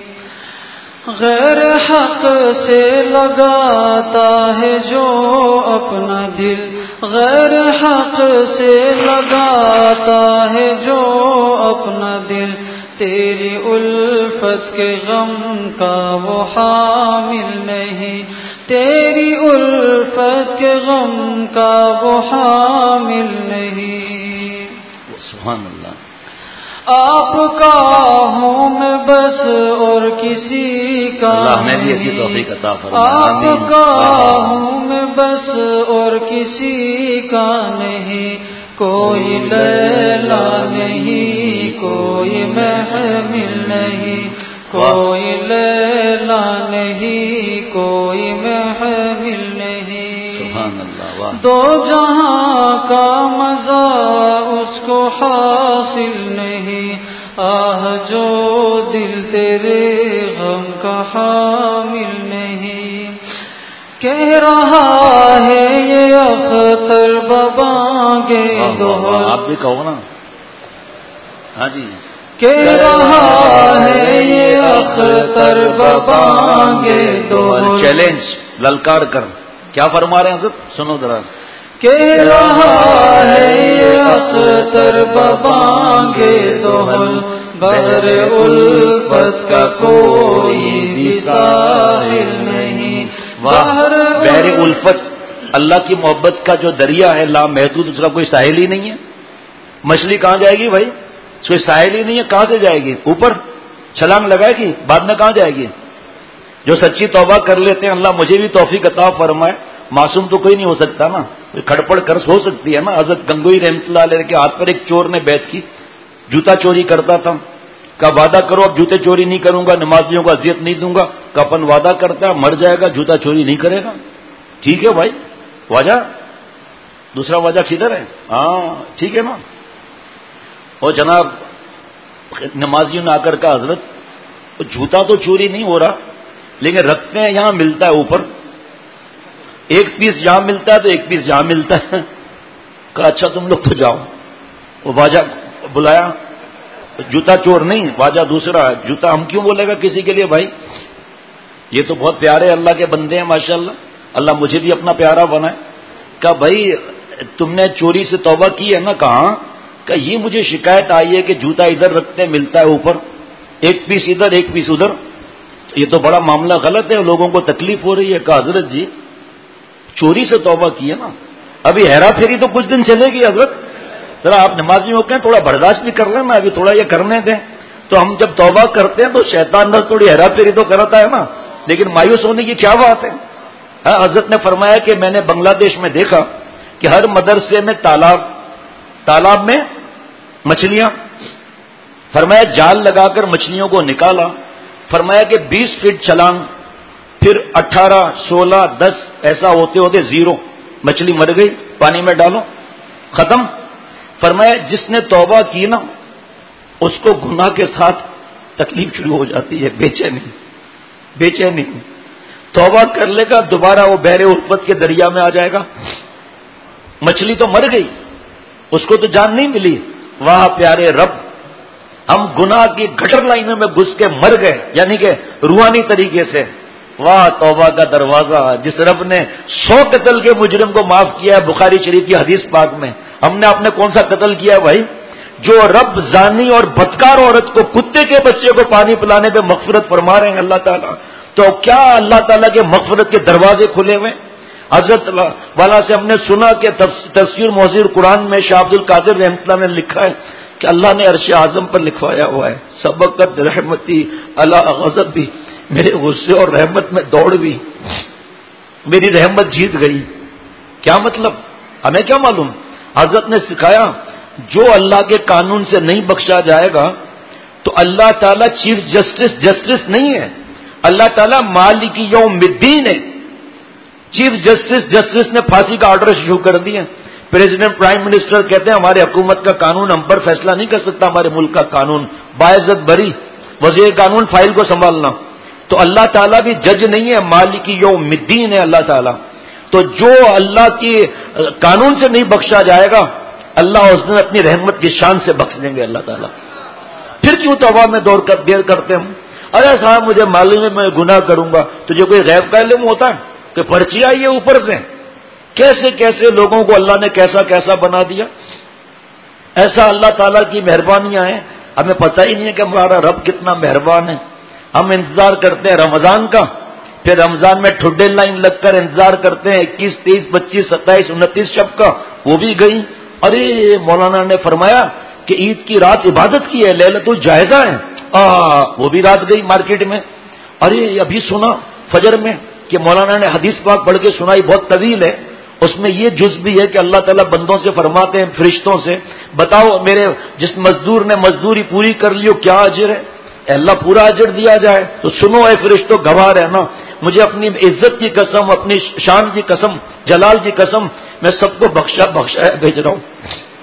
غیر حق سے لگاتا ہے جو اپنا دل، غیر حق سے لگاتا ہے جو اپنا دل، تیری الفت کے غم کا وہ حامل نہیں، تیری الفت کے غم کا وہ حامل نہیں۔ سبحان اللہ۔ آپ کا ہوں میں بس اور کسی کا اللہ ہمیں بھی ایسی توفیق عطا فرمائے۔ آپ کا ہوں میں بس اور کسی کا نہیں، کوئی لیلا نہیں، کوئی محمل نہیں، کوئی لیلا نہیں، کوئی محمل نہیں۔ سبحان اللہ، واہ۔ دو جہاں کا مزہ اس کو حاصل نہیں، آہ جو دل تیرے غم کا حامل نہیں۔ کہہ رہا ہے یہ اختر ببانگے دوہل، آپ بھی کہو نا۔ ہاں جی، کہہ رہا ہے یہ اختر ببانگے دوہل، چیلنج للکار کر کیا فرما رہے ہیں سب، سنو ذرا۔ کہہ رہا ہے یہ اختر ببانگے دوہل، بحر الفت کا کوئی بھی ساحل نہیں، بحر الفت اللہ کی محبت کا جو دریا ہے لامحدود، اس کا کوئی ساحل ہی نہیں ہے۔ مچھلی کہاں جائے گی بھائی؟ کوئی ساحل ہی نہیں ہے، کہاں سے جائے گی؟ اوپر چھلانگ لگائے گی، بعد میں کہاں جائے گی؟ جو سچی توبہ کر لیتے ہیں اللہ مجھے بھی توفیق عطا فرمائے. معصوم تو کوئی نہیں ہو سکتا نا, کھڑپڑ کرس ہو سکتی ہے نا. حضرت گنگوئی رحمۃ اللہ علیہ کے ہاتھ پر ایک چور نے بیعت کی, جوتا چوری کرتا تھا. کہا وعدہ کرو اب جوتے چوری نہیں کروں گا, نمازیوں کو اذیت نہیں دوں گا. کہا اپن وعدہ کرتا ہے, مر جائے گا جوتا چوری نہیں کرے گا. ٹھیک ہے بھائی, وجہ دوسرا وجہ کدھر ہے؟ ہاں ٹھیک ہے نا. اور جناب نمازیوں نے آ کر کہا حضرت جوتا تو چوری نہیں ہو رہا لیکن رکھتے ہیں یہاں ملتا ہے اوپر, ایک پیس یہاں ملتا ہے تو ایک پیس یہاں ملتا ہے. کہا اچھا تم لوگ تو جاؤ. وہ باجا بلایا, جوتا چور نہیں باجا دوسرا, جوتا ہم کیوں بولے گا کسی کے لیے بھائی, یہ تو بہت پیارے اللہ کے بندے ہیں ماشاءاللہ, اللہ مجھے بھی اپنا پیارا بنائے. کہا بھائی تم نے چوری سے توبہ کی ہے نا؟ کہاں. کہ یہ مجھے شکایت آئی ہے کہ جوتا ادھر رکھتے ملتا ہے اوپر, ایک پیس ادھر ایک پیس ادھر, یہ تو بڑا معاملہ غلط ہے, لوگوں کو تکلیف ہو رہی ہے. کہ حضرت جی چوری سے توبہ کی ہے نا, ابھی ہیرا پھیری تو کچھ دن چلے گی حضرت, ذرا آپ نمازی ہو کے تھوڑا برداشت بھی کر لیں نا, ابھی تھوڑا یہ کرنے دیں. تو ہم جب توبہ کرتے ہیں تو شیطان اندر تھوڑی ہیرا پھیری تو کرتا ہے نا, لیکن مایوس ہونے کی کیا بات ہے. ہاں حضرت نے فرمایا کہ میں نے بنگلہ دیش میں دیکھا کہ ہر مدرسے میں تالاب, تالاب میں مچھلیاں, فرمایا جال لگا کر مچھلیوں کو نکالا, فرمایا کہ بیس فٹ چھلانگ, پھر اٹھارہ سولہ دس ایسا ہوتے ہوتے زیرو, مچھلی مر گئی, پانی میں ڈالو ختم. فرمایا جس نے توبہ کی نا اس کو گناہ کے ساتھ تکلیف شروع ہو جاتی ہے, بے چینی بے چینی. توبہ کر لے گا دوبارہ وہ بحر الفت کے دریا میں آ جائے گا. مچھلی تو مر گئی, اس کو تو جان نہیں ملی. واہ پیارے رب, ہم گناہ کی گٹر لائنوں میں گھس کے مر گئے, یعنی کہ روحانی طریقے سے. واہ توبہ کا دروازہ, جس رب نے سو قتل کے مجرم کو معاف کیا ہے بخاری شریف کی حدیث پاک میں, ہم نے آپ نے کون سا قتل کیا ہے بھائی؟ جو رب زانی اور بدکار عورت کو کتے کے بچے کو پانی پلانے پہ مغفرت فرما رہے ہیں اللہ تعالیٰ, تو کیا اللہ تعالیٰ کے مغفرت کے دروازے کھلے ہوئے. حضرت والا سے ہم نے سنا کہ تفسیر موزیر قرآن میں شاہ عبد القادر رحمۃ اللہ نے لکھا ہے کہ اللہ نے عرش اعظم پر لکھوایا ہوا ہے سبقت رحمتی اللہ غضب بھی, میرے غصے اور رحمت میں دوڑ بھی, میری رحمت جیت گئی. کیا مطلب, ہمیں کیا معلوم. حضرت نے سکھایا جو اللہ کے قانون سے نہیں بخشا جائے گا تو اللہ تعالیٰ چیف جسٹس جسٹس نہیں ہے, اللہ تعالیٰ مالک یوم الدین ہے. چیف جسٹس جسٹس نے پھانسی کا آرڈر ایشو کر دیا. پریزیڈنٹ پرائم منسٹر کہتے ہیں ہماری حکومت کا قانون ہم پر فیصلہ نہیں کر سکتا, ہمارے ملک کا قانون باعزت بری, وزیر قانون فائل کو سنبھالنا. تو اللہ تعالیٰ بھی جج نہیں ہے, مالک یوم الدین ہے اللہ تعالیٰ. تو جو اللہ کے قانون سے نہیں بخشا جائے گا اللہ اس دن اپنی رحمت کی شان سے بخش دیں گے اللہ تعالیٰ. پھر کیوں توبہ میں دور کر دیر کرتے ہم. ارے صاحب مجھے معلوم ہے میں گناہ کروں گا, تجھے کوئی غیب کا علم ہوتا ہے کہ پرچی آئی ہے اوپر سے؟ کیسے کیسے لوگوں کو اللہ نے کیسا کیسا بنا دیا. ایسا اللہ تعالیٰ کی مہربانیاں ہیں, ہمیں پتہ ہی نہیں ہے کہ ہمارا رب کتنا مہربان ہے. ہم انتظار کرتے ہیں رمضان کا, پھر رمضان میں ٹھڈے لائن لگ کر انتظار کرتے ہیں اکیس تیئیس پچیس ستائیس انتیس شب کا, وہ بھی گئی. ارے مولانا نے فرمایا کہ عید کی رات عبادت کی ہے, لیلۃ الجائزہ ہے, آ وہ بھی رات گئی مارکیٹ میں. ارے ابھی سنا فجر میں کہ مولانا نے حدیث پاک پڑھ کے سنائی, بہت طویل ہے, اس میں یہ جز بھی ہے کہ اللہ تعالیٰ بندوں سے فرماتے ہیں فرشتوں سے, بتاؤ میرے جس مزدور نے مزدوری پوری کر لی کیا اجر ہے؟ اللہ پورا اجر دیا جائے. تو سنو اے فرشتوں, گواہ رہنا, مجھے اپنی عزت کی قسم, اپنی شان کی قسم, جلال کی قسم, میں سب کو بخشا بخشا بھیج رہا ہوں.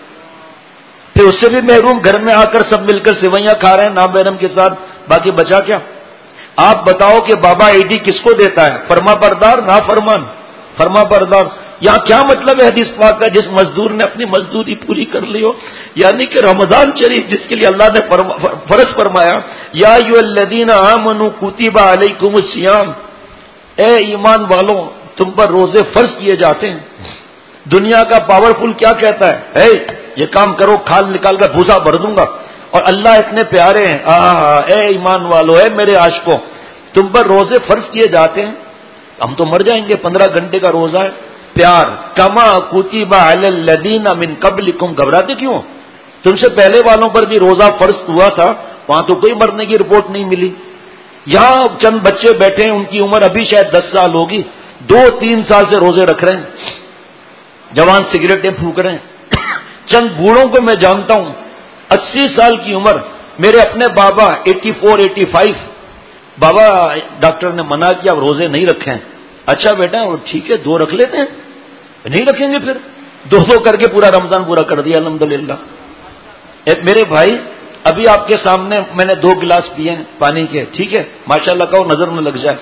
پھر اس سے بھی محروم گھر میں آ کر سب مل کر سوئیاں کھا رہے ہیں نامحرم کے ساتھ, باقی بچا کیا؟ آپ بتاؤ کہ بابا ایڈی کس کو دیتا ہے, فرما بردار نا فرمان فرما بردار. یہاں کیا مطلب ہے حدیث پاک کا, جس مزدور نے اپنی مزدوری پوری کر لی ہو, یعنی کہ رمضان شریف جس کے لیے اللہ نے فرض فرمایا یا ایھا الذین آمنوا کتب علیکم الصیام, اے ایمان والوں تم پر روزے فرض کیے جاتے ہیں. دنیا کا پاورفل کیا کہتا ہے, اے یہ کام کرو, کھال نکال کر بھوسا بھر دوں گا, اور اللہ اتنے پیارے ہیں, آہا اے ایمان والو, اے میرے عاشقوں, تم پر روزے فرض کیے جاتے ہیں. ہم تو مر جائیں گے, پندرہ گھنٹے کا روزہ ہے, پیار کما کتب علی الذین من قبلکم, گھبراتے کیوں؟ تم سے پہلے والوں پر بھی روزہ فرض ہوا تھا, وہاں تو کوئی مرنے کی رپورٹ نہیں ملی. یہاں چند بچے بیٹھے ہیں، ان کی عمر ابھی شاید دس سال ہوگی، دو تین سال سے روزے رکھ رہے ہیں، جوان سگریٹیں پھونک رہے ہیں۔ چند بوڑھوں کو میں جانتا ہوں، اسی سال کی عمر، میرے اپنے بابا ایٹی فور ایٹی فائیو، بابا ڈاکٹر نے منع کیا اب روزے نہیں رکھیں۔ اچھا بیٹا ٹھیک ہے دو رکھ لیتے ہیں، نہیں رکھیں گے پھر دو دو کر کے پورا رمضان پورا کر دیا الحمدللہ۔ ایک میرے بھائی ابھی آپ کے سامنے میں نے دو گلاس پیے ہیں پانی کے، ٹھیک ہے ماشاءاللہ کہو نظر نہ لگ جائے۔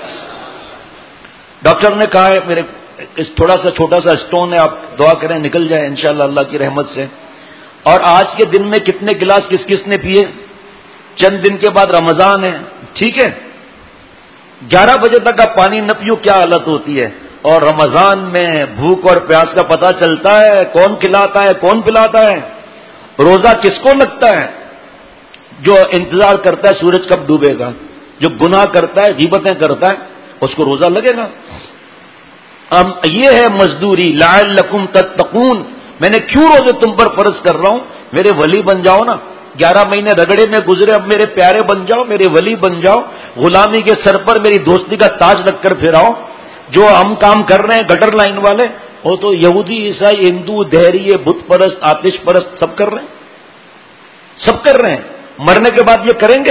ڈاکٹر نے کہا ہے میرے اس تھوڑا سا چھوٹا سا اسٹون ہے، آپ دعا کریں نکل جائے انشاءاللہ اللہ کی رحمت سے۔ اور آج کے دن میں کتنے گلاس کس کس نے پیے؟ چند دن کے بعد رمضان ہے، ٹھیک ہے، گیارہ بجے تک آپ پانی نہ پیو کیا حالت ہوتی ہے۔ اور رمضان میں بھوک اور پیاس کا پتہ چلتا ہے، کون کھلاتا ہے کون پلاتا ہے۔ روزہ کس کو لگتا ہے؟ جو انتظار کرتا ہے سورج کب ڈوبے گا، جو گناہ کرتا ہے غیبتیں کرتا ہے اس کو روزہ لگے گا۔ اب یہ ہے مزدوری، لعلکم تتقون، میں نے کیوں روزے تم پر فرض کر رہا ہوں؟ میرے ولی بن جاؤ نا، گیارہ مہینے رگڑے میں گزرے، اب میرے پیارے بن جاؤ، میرے ولی بن جاؤ، غلامی کے سر پر میری دوستی کا تاج رکھ کر پھراؤ۔ جو ہم کام کر رہے ہیں گٹر لائن والے، وہ تو یہودی عیسائی ہندو دہریے بت پرست آتش پرست سب کر رہے ہیں، سب کر رہے ہیں۔ مرنے کے بعد یہ کریں گے؟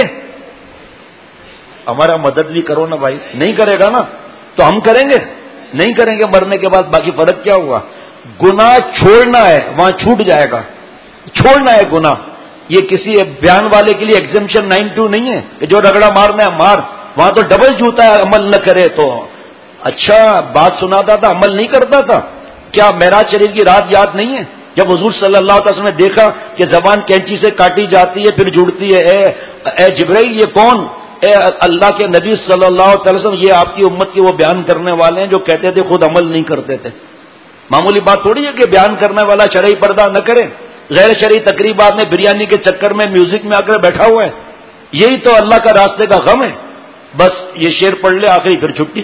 ہمارا مدد بھی کرو نا بھائی، نہیں کرے گا نا تو ہم کریں گے؟ نہیں کریں گے مرنے کے بعد، باقی فرق کیا ہوا؟ گناہ چھوڑنا ہے وہاں چھوٹ جائے گا، چھوڑنا ہے گناہ۔ یہ کسی بیان والے کے لیے ایگزمپشن نائن ٹو نہیں ہے کہ جو رگڑا مارنا ہے مار، وہاں تو ڈبل جوتا ہے عمل نہ کرے تو۔ اچھا بات سناتا تھا عمل نہیں کرتا تھا، کیا معراج شریف کی رات یاد نہیں ہے جب حضور صلی اللہ علیہ وسلم نے دیکھا کہ زبان کینچی سے کاٹی جاتی ہے پھر جڑتی ہے؟ اے اے جبرائیل یہ کون؟ اے اللہ کے نبی صلی اللہ علیہ وسلم، یہ آپ کی امت کے وہ بیان کرنے والے ہیں جو کہتے تھے خود عمل نہیں کرتے تھے۔ معمولی بات تھوڑی ہے کہ بیان کرنے والا شرعی پردہ نہ کرے، غیر شرعی تقریبات میں بریانی کے چکر میں میوزک میں آ کر بیٹھا ہوا ہے۔ یہی تو اللہ کا راستے کا غم ہے۔ بس یہ شعر پڑھ لے آخری پھر چھٹی۔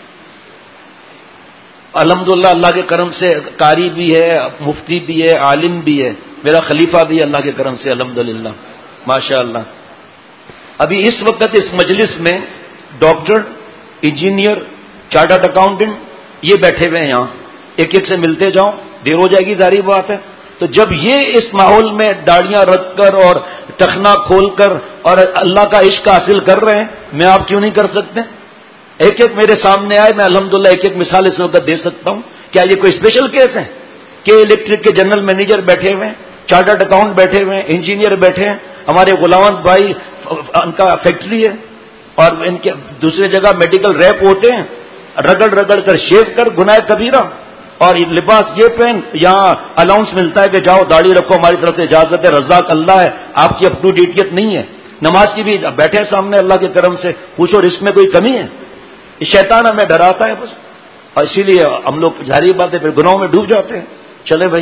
الحمدللہ اللہ کے کرم سے قاری بھی ہے، مفتی بھی ہے، عالم بھی ہے، میرا خلیفہ بھی ہے اللہ کے کرم سے الحمدللہ ماشاءاللہ۔ ابھی اس وقت اس مجلس میں ڈاکٹر، انجینئر، چارٹرڈ اکاؤنٹنٹ یہ بیٹھے ہوئے ہیں، یہاں ایک ایک سے ملتے جاؤ، دیر ہو جائے گی ظاہری بات ہے۔ تو جب یہ اس ماحول میں داڑیاں رکھ کر اور ٹخنا کھول کر اور اللہ کا عشق حاصل کر رہے ہیں، میں آپ کیوں نہیں کر سکتے؟ ایک ایک میرے سامنے آئے، میں الحمدللہ ایک ایک مثال اس وقت دے سکتا ہوں۔ کیا یہ کوئی اسپیشل کیس ہے کہ الیکٹرک کے جنرل مینیجر بیٹھے ہوئے ہیں، چارٹرڈ اکاؤنٹ بیٹھے ہوئے ہیں، انجینئر بیٹھے ہیں، ہمارے غلاوند بھائی ان کا فیکٹری ہے اور ان کے دوسرے جگہ میڈیکل ریپ ہوتے ہیں، رگڑ رگڑ کر شیو کر گناہ کبیرہ، اور یہ لباس یہ پہن، یہاں الاؤنس ملتا ہے کہ جاؤ داڑھی رکھو ہماری طرف سے اجازت ہے، رزاق اللہ ہے، آپ کی اپ ٹو ڈیٹیت نہیں ہے۔ نماز کی بھی بیٹھے سامنے اللہ کے کرم سے، پوچھو رزق میں کوئی کمی ہے؟ یہ شیطان ہمیں ڈراتا ہے بس، اور اسی لیے ہم لوگ ظاہری بات ہے پھر گناہوں میں ڈوب جاتے ہیں۔ چلے بھائی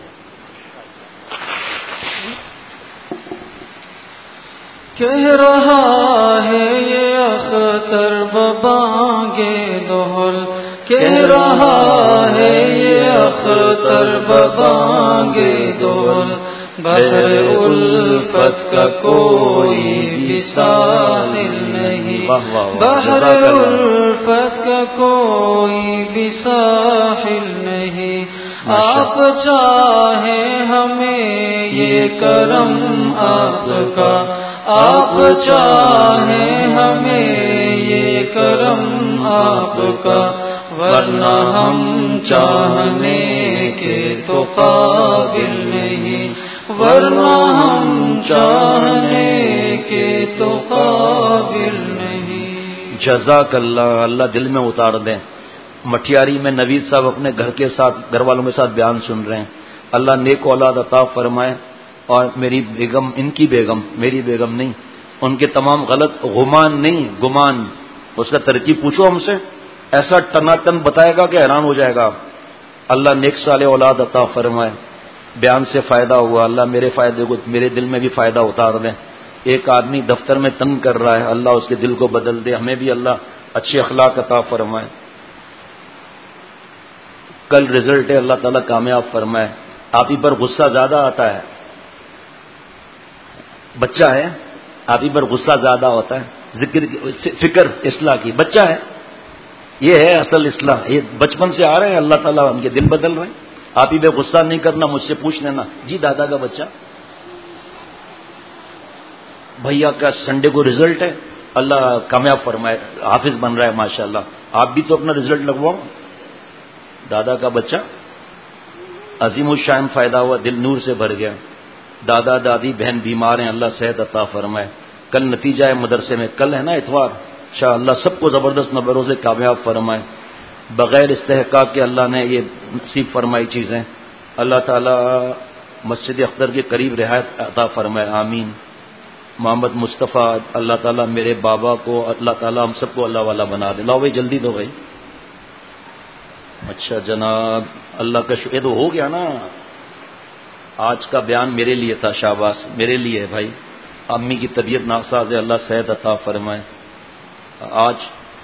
کہہ رہا ہے یہ اختر ببانگے دہل، کہہ رہا ہے یہ اختر ببانگے دہل، بحر الفت کا کوئی بھی ساحل نہیں، بحر الفت کا کوئی بھی ساحل نہیں، آپ چاہیں ہمیں یہ کرم آپ کا، آپ چاہیں ہمیں یہ کرم آپ کا، ورنہ ہم چاہنے کے تو قابل نہیں، ورنہ ہم چاہنے کے تو قابل نہیں۔ جزاک اللہ، اللہ دل میں اتار دیں۔ مٹھیاری میں نوید صاحب اپنے گھر کے ساتھ گھر والوں کے ساتھ بیان سن رہے ہیں، اللہ نیک اولاد عطا فرمائے، اور میری بیگم، ان کی بیگم، میری بیگم نہیں، ان کے تمام غلط غمان نہیں گمان، اس کا ترکیب پوچھو ہم سے، ایسا ٹناٹن بتائے گا کہ حیران ہو جائے گا۔ اللہ نیک صالح اولاد عطا فرمائے۔ بیان سے فائدہ ہوا، اللہ میرے فائدے کو میرے دل میں بھی فائدہ اتار دیں۔ ایک آدمی دفتر میں تنگ کر رہا ہے، اللہ اس کے دل کو بدل دے، ہمیں بھی اللہ اچھے اخلاق عطا فرمائے۔ کل رزلٹ ہے، اللہ تعالیٰ کامیاب فرمائے۔ آپ ہی پر غصہ زیادہ آتا ہے، بچہ ہے آپ ہی پر غصہ زیادہ ہوتا ہے، ذکر فکر اصلاح کی. بچہ ہے، یہ ہے اصل اصلاح. یہ بچپن سے آ رہے ہیں، اللہ تعالیٰ ان کے دل بدل رہے ہیں. آپ ہی بے غصہ نہیں کرنا، مجھ سے پوچھ لینا جی دادا کا بچہ بھیا کا سنڈے کو رزلٹ ہے، اللہ کامیاب فرمائے، حافظ بن رہا ہے ماشاءاللہ. آپ بھی تو اپنا رزلٹ لگواؤ. دادا کا بچہ عظیم الشان فائدہ ہوا، دل نور سے بھر گیا. دادا دادی بہن بیمار ہیں، اللہ صحت عطا فرمائے. کل نتیجہ ہے مدرسے میں، کل ہے نا اتوار، انشاء اللہ سب کو زبردست نمبروں سے کامیاب فرمائے. بغیر استحقاق کے اللہ نے یہ نصیب فرمائی چیزیں. اللہ تعالی مسجد اختر کے قریب رعایت عطا فرمائے، آمین. محمد مصطفیٰ، اللہ تعالیٰ میرے بابا کو، اللہ تعالیٰ ہم سب کو اللہ والا بنا دے. لاؤ بھائی جلدی دو بھائی. اچھا جناب، اللہ کا شکر. تو ہو گیا نا، آج کا بیان میرے لیے تھا. شاباش، میرے لیے ہے بھائی. امی کی طبیعت ناساز ہے، اللہ صحت عطا فرمائے. آج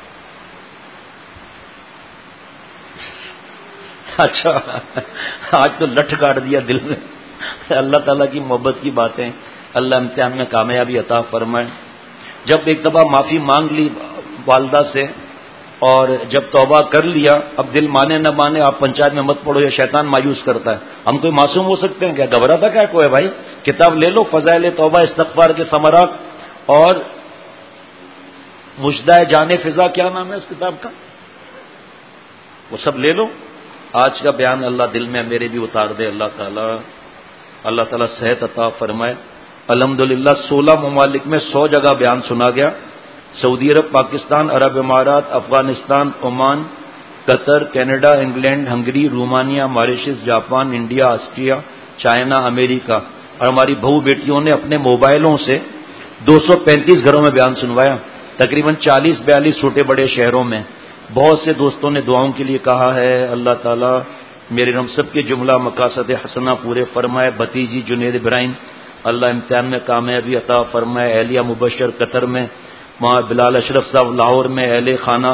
اچھا آج تو لٹھ کاٹ دیا دل میں. اللہ تعالیٰ کی محبت کی باتیں. اللہ امتحان میں کامیابی عطا فرمائے. جب ایک دفعہ معافی مانگ لی والدہ سے اور جب توبہ کر لیا، اب دل مانے نہ مانے آپ پنچایت میں مت پڑھو، یہ شیطان مایوس کرتا ہے. ہم کوئی معصوم ہو سکتے ہیں کیا؟ گھبراتا کیا کوئی بھائی؟ کتاب لے لو، فضائل توبہ استغفار کے ثمرات اور مجدہ جان فضا، کیا نام ہے اس کتاب کا، وہ سب لے لو. آج کا بیان اللہ دل میں میرے بھی اتار دے. اللہ تعالیٰ اللہ تعالیٰ صحت عطا فرمائے. الحمدللہ سولہ ممالک میں سو جگہ بیان سنا گیا. سعودی عرب، پاکستان، عرب امارات، افغانستان، عمان، Qatar, Canada, England, Hungary, Romania, Mauritius, Japan, India, Austria, China, امریکہ. اور ہماری بہو بیٹیوں نے اپنے موبائلوں سے دو سو پینتیس گھروں میں بیان سنوایا، تقریباً چالیس بیالیس چھوٹے بڑے شہروں میں. بہت سے دوستوں نے دعاؤں کے لیے کہا ہے. اللہ تعالیٰ میرے ہم سب کے جملہ مقاصد حسنہ پورے فرمائے. بھتیجی جنید ابراہیم، اللہ امتحان میں کامیابی عطا فرمائے. اہلیہ مبشر قطر میں، وہاں بلال اشرف صاحب لاہور میں اہل خانہ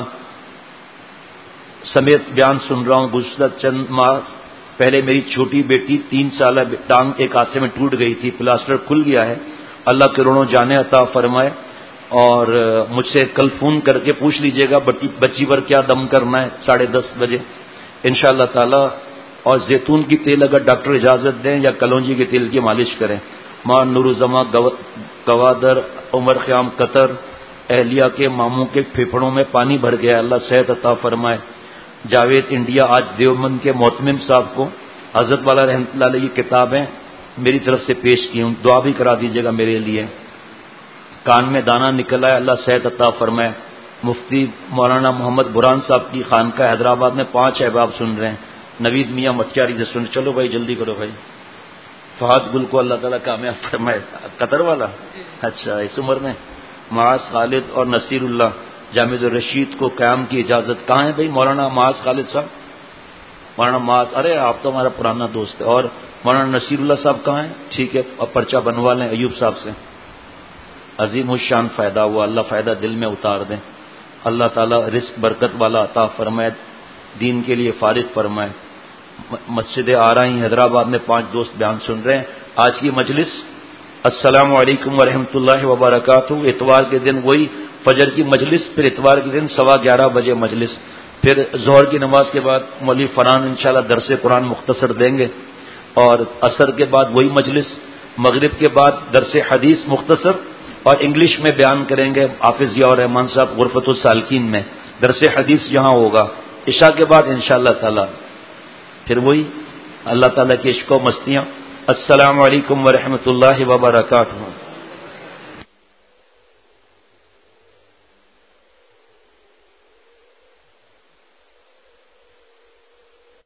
سمیت بیان سن رہا ہوں. گزشتہ چند ماہ پہلے میری چھوٹی بیٹی تین سالہ ٹانگ ایک حادثے میں ٹوٹ گئی تھی، پلاسٹر کھل گیا ہے. اللہ کروڑوں جانیں عطا فرمائے. اور مجھ سے کل فون کر کے پوچھ لیجئے گا بچی پر کیا دم کرنا ہے ساڑھے دس بجے انشاءاللہ تعالی. اور زیتون کی تیل اگر ڈاکٹر اجازت دیں یا کلونجی کے تیل کی مالش کریں. ماں نور الزما گوادر، عمر خیام قطر، اہلیہ کے ماموں کے پھیپھڑوں میں پانی بھر گیا، اللہ صحت عطا فرمائے. جاوید انڈیا، آج دیوبند کے محتمم صاحب کو حضرت والا رحمۃ اللہ علیہ کی کتابیں میری طرف سے پیش کی ہوں، دعا بھی کرا دیجیے گا میرے لیے. کان میں دانہ نکلا ہے، اللہ صحت عطا فرمائے. مفتی مولانا محمد بران صاحب کی خانقاہ حیدرآباد میں پانچ احباب سن رہے ہیں. نوید میاں مٹیاری سے سن. چلو بھائی جلدی کرو بھائی. فہد گل کو اللہ تعالیٰ کامیاب فرمائے. قطر والا، اچھا اس عمر میں. معاذ خالد اور نصیر اللہ جامد الرشید کو قیام کی اجازت. کہاں ہے بھائی مولانا معاذ خالد صاحب؟ مولانا معاذ، ارے آپ تو ہمارا پرانا دوست ہے. اور مولانا نصیر اللہ صاحب کہاں ہیں؟ ٹھیک ہے، اور پرچہ بنوا لیں ایوب صاحب سے. عظیم الشان فائدہ ہوا، اللہ فائدہ دل میں اتار دیں. اللہ تعالیٰ رزق برکت والا عطا فرمائے، دین کے لیے فارغ فرمائے. مسجد آرائی حیدرآباد میں پانچ دوست بیان سن رہے ہیں. آج کی مجلس السلام علیکم ورحمۃ اللہ وبرکاتہ. اتوار کے دن وہی فجر کی مجلس، پھر اتوار کے دن سوا گیارہ بجے مجلس، پھر ظہر کی نماز کے بعد مولوی فرحان انشاءاللہ درس قرآن مختصر دیں گے، اور عصر کے بعد وہی مجلس، مغرب کے بعد درس حدیث مختصر اور انگلش میں بیان کریں گے حافظ ضیاء الرحمان صاحب غرفت السالکین میں. درس حدیث یہاں ہوگا. عشاء کے بعد انشاءاللہ تعالی پھر وہی اللہ تعالیٰ کی عشق و مستیاں. السلام علیکم ورحمۃ اللہ وبرکاتہ.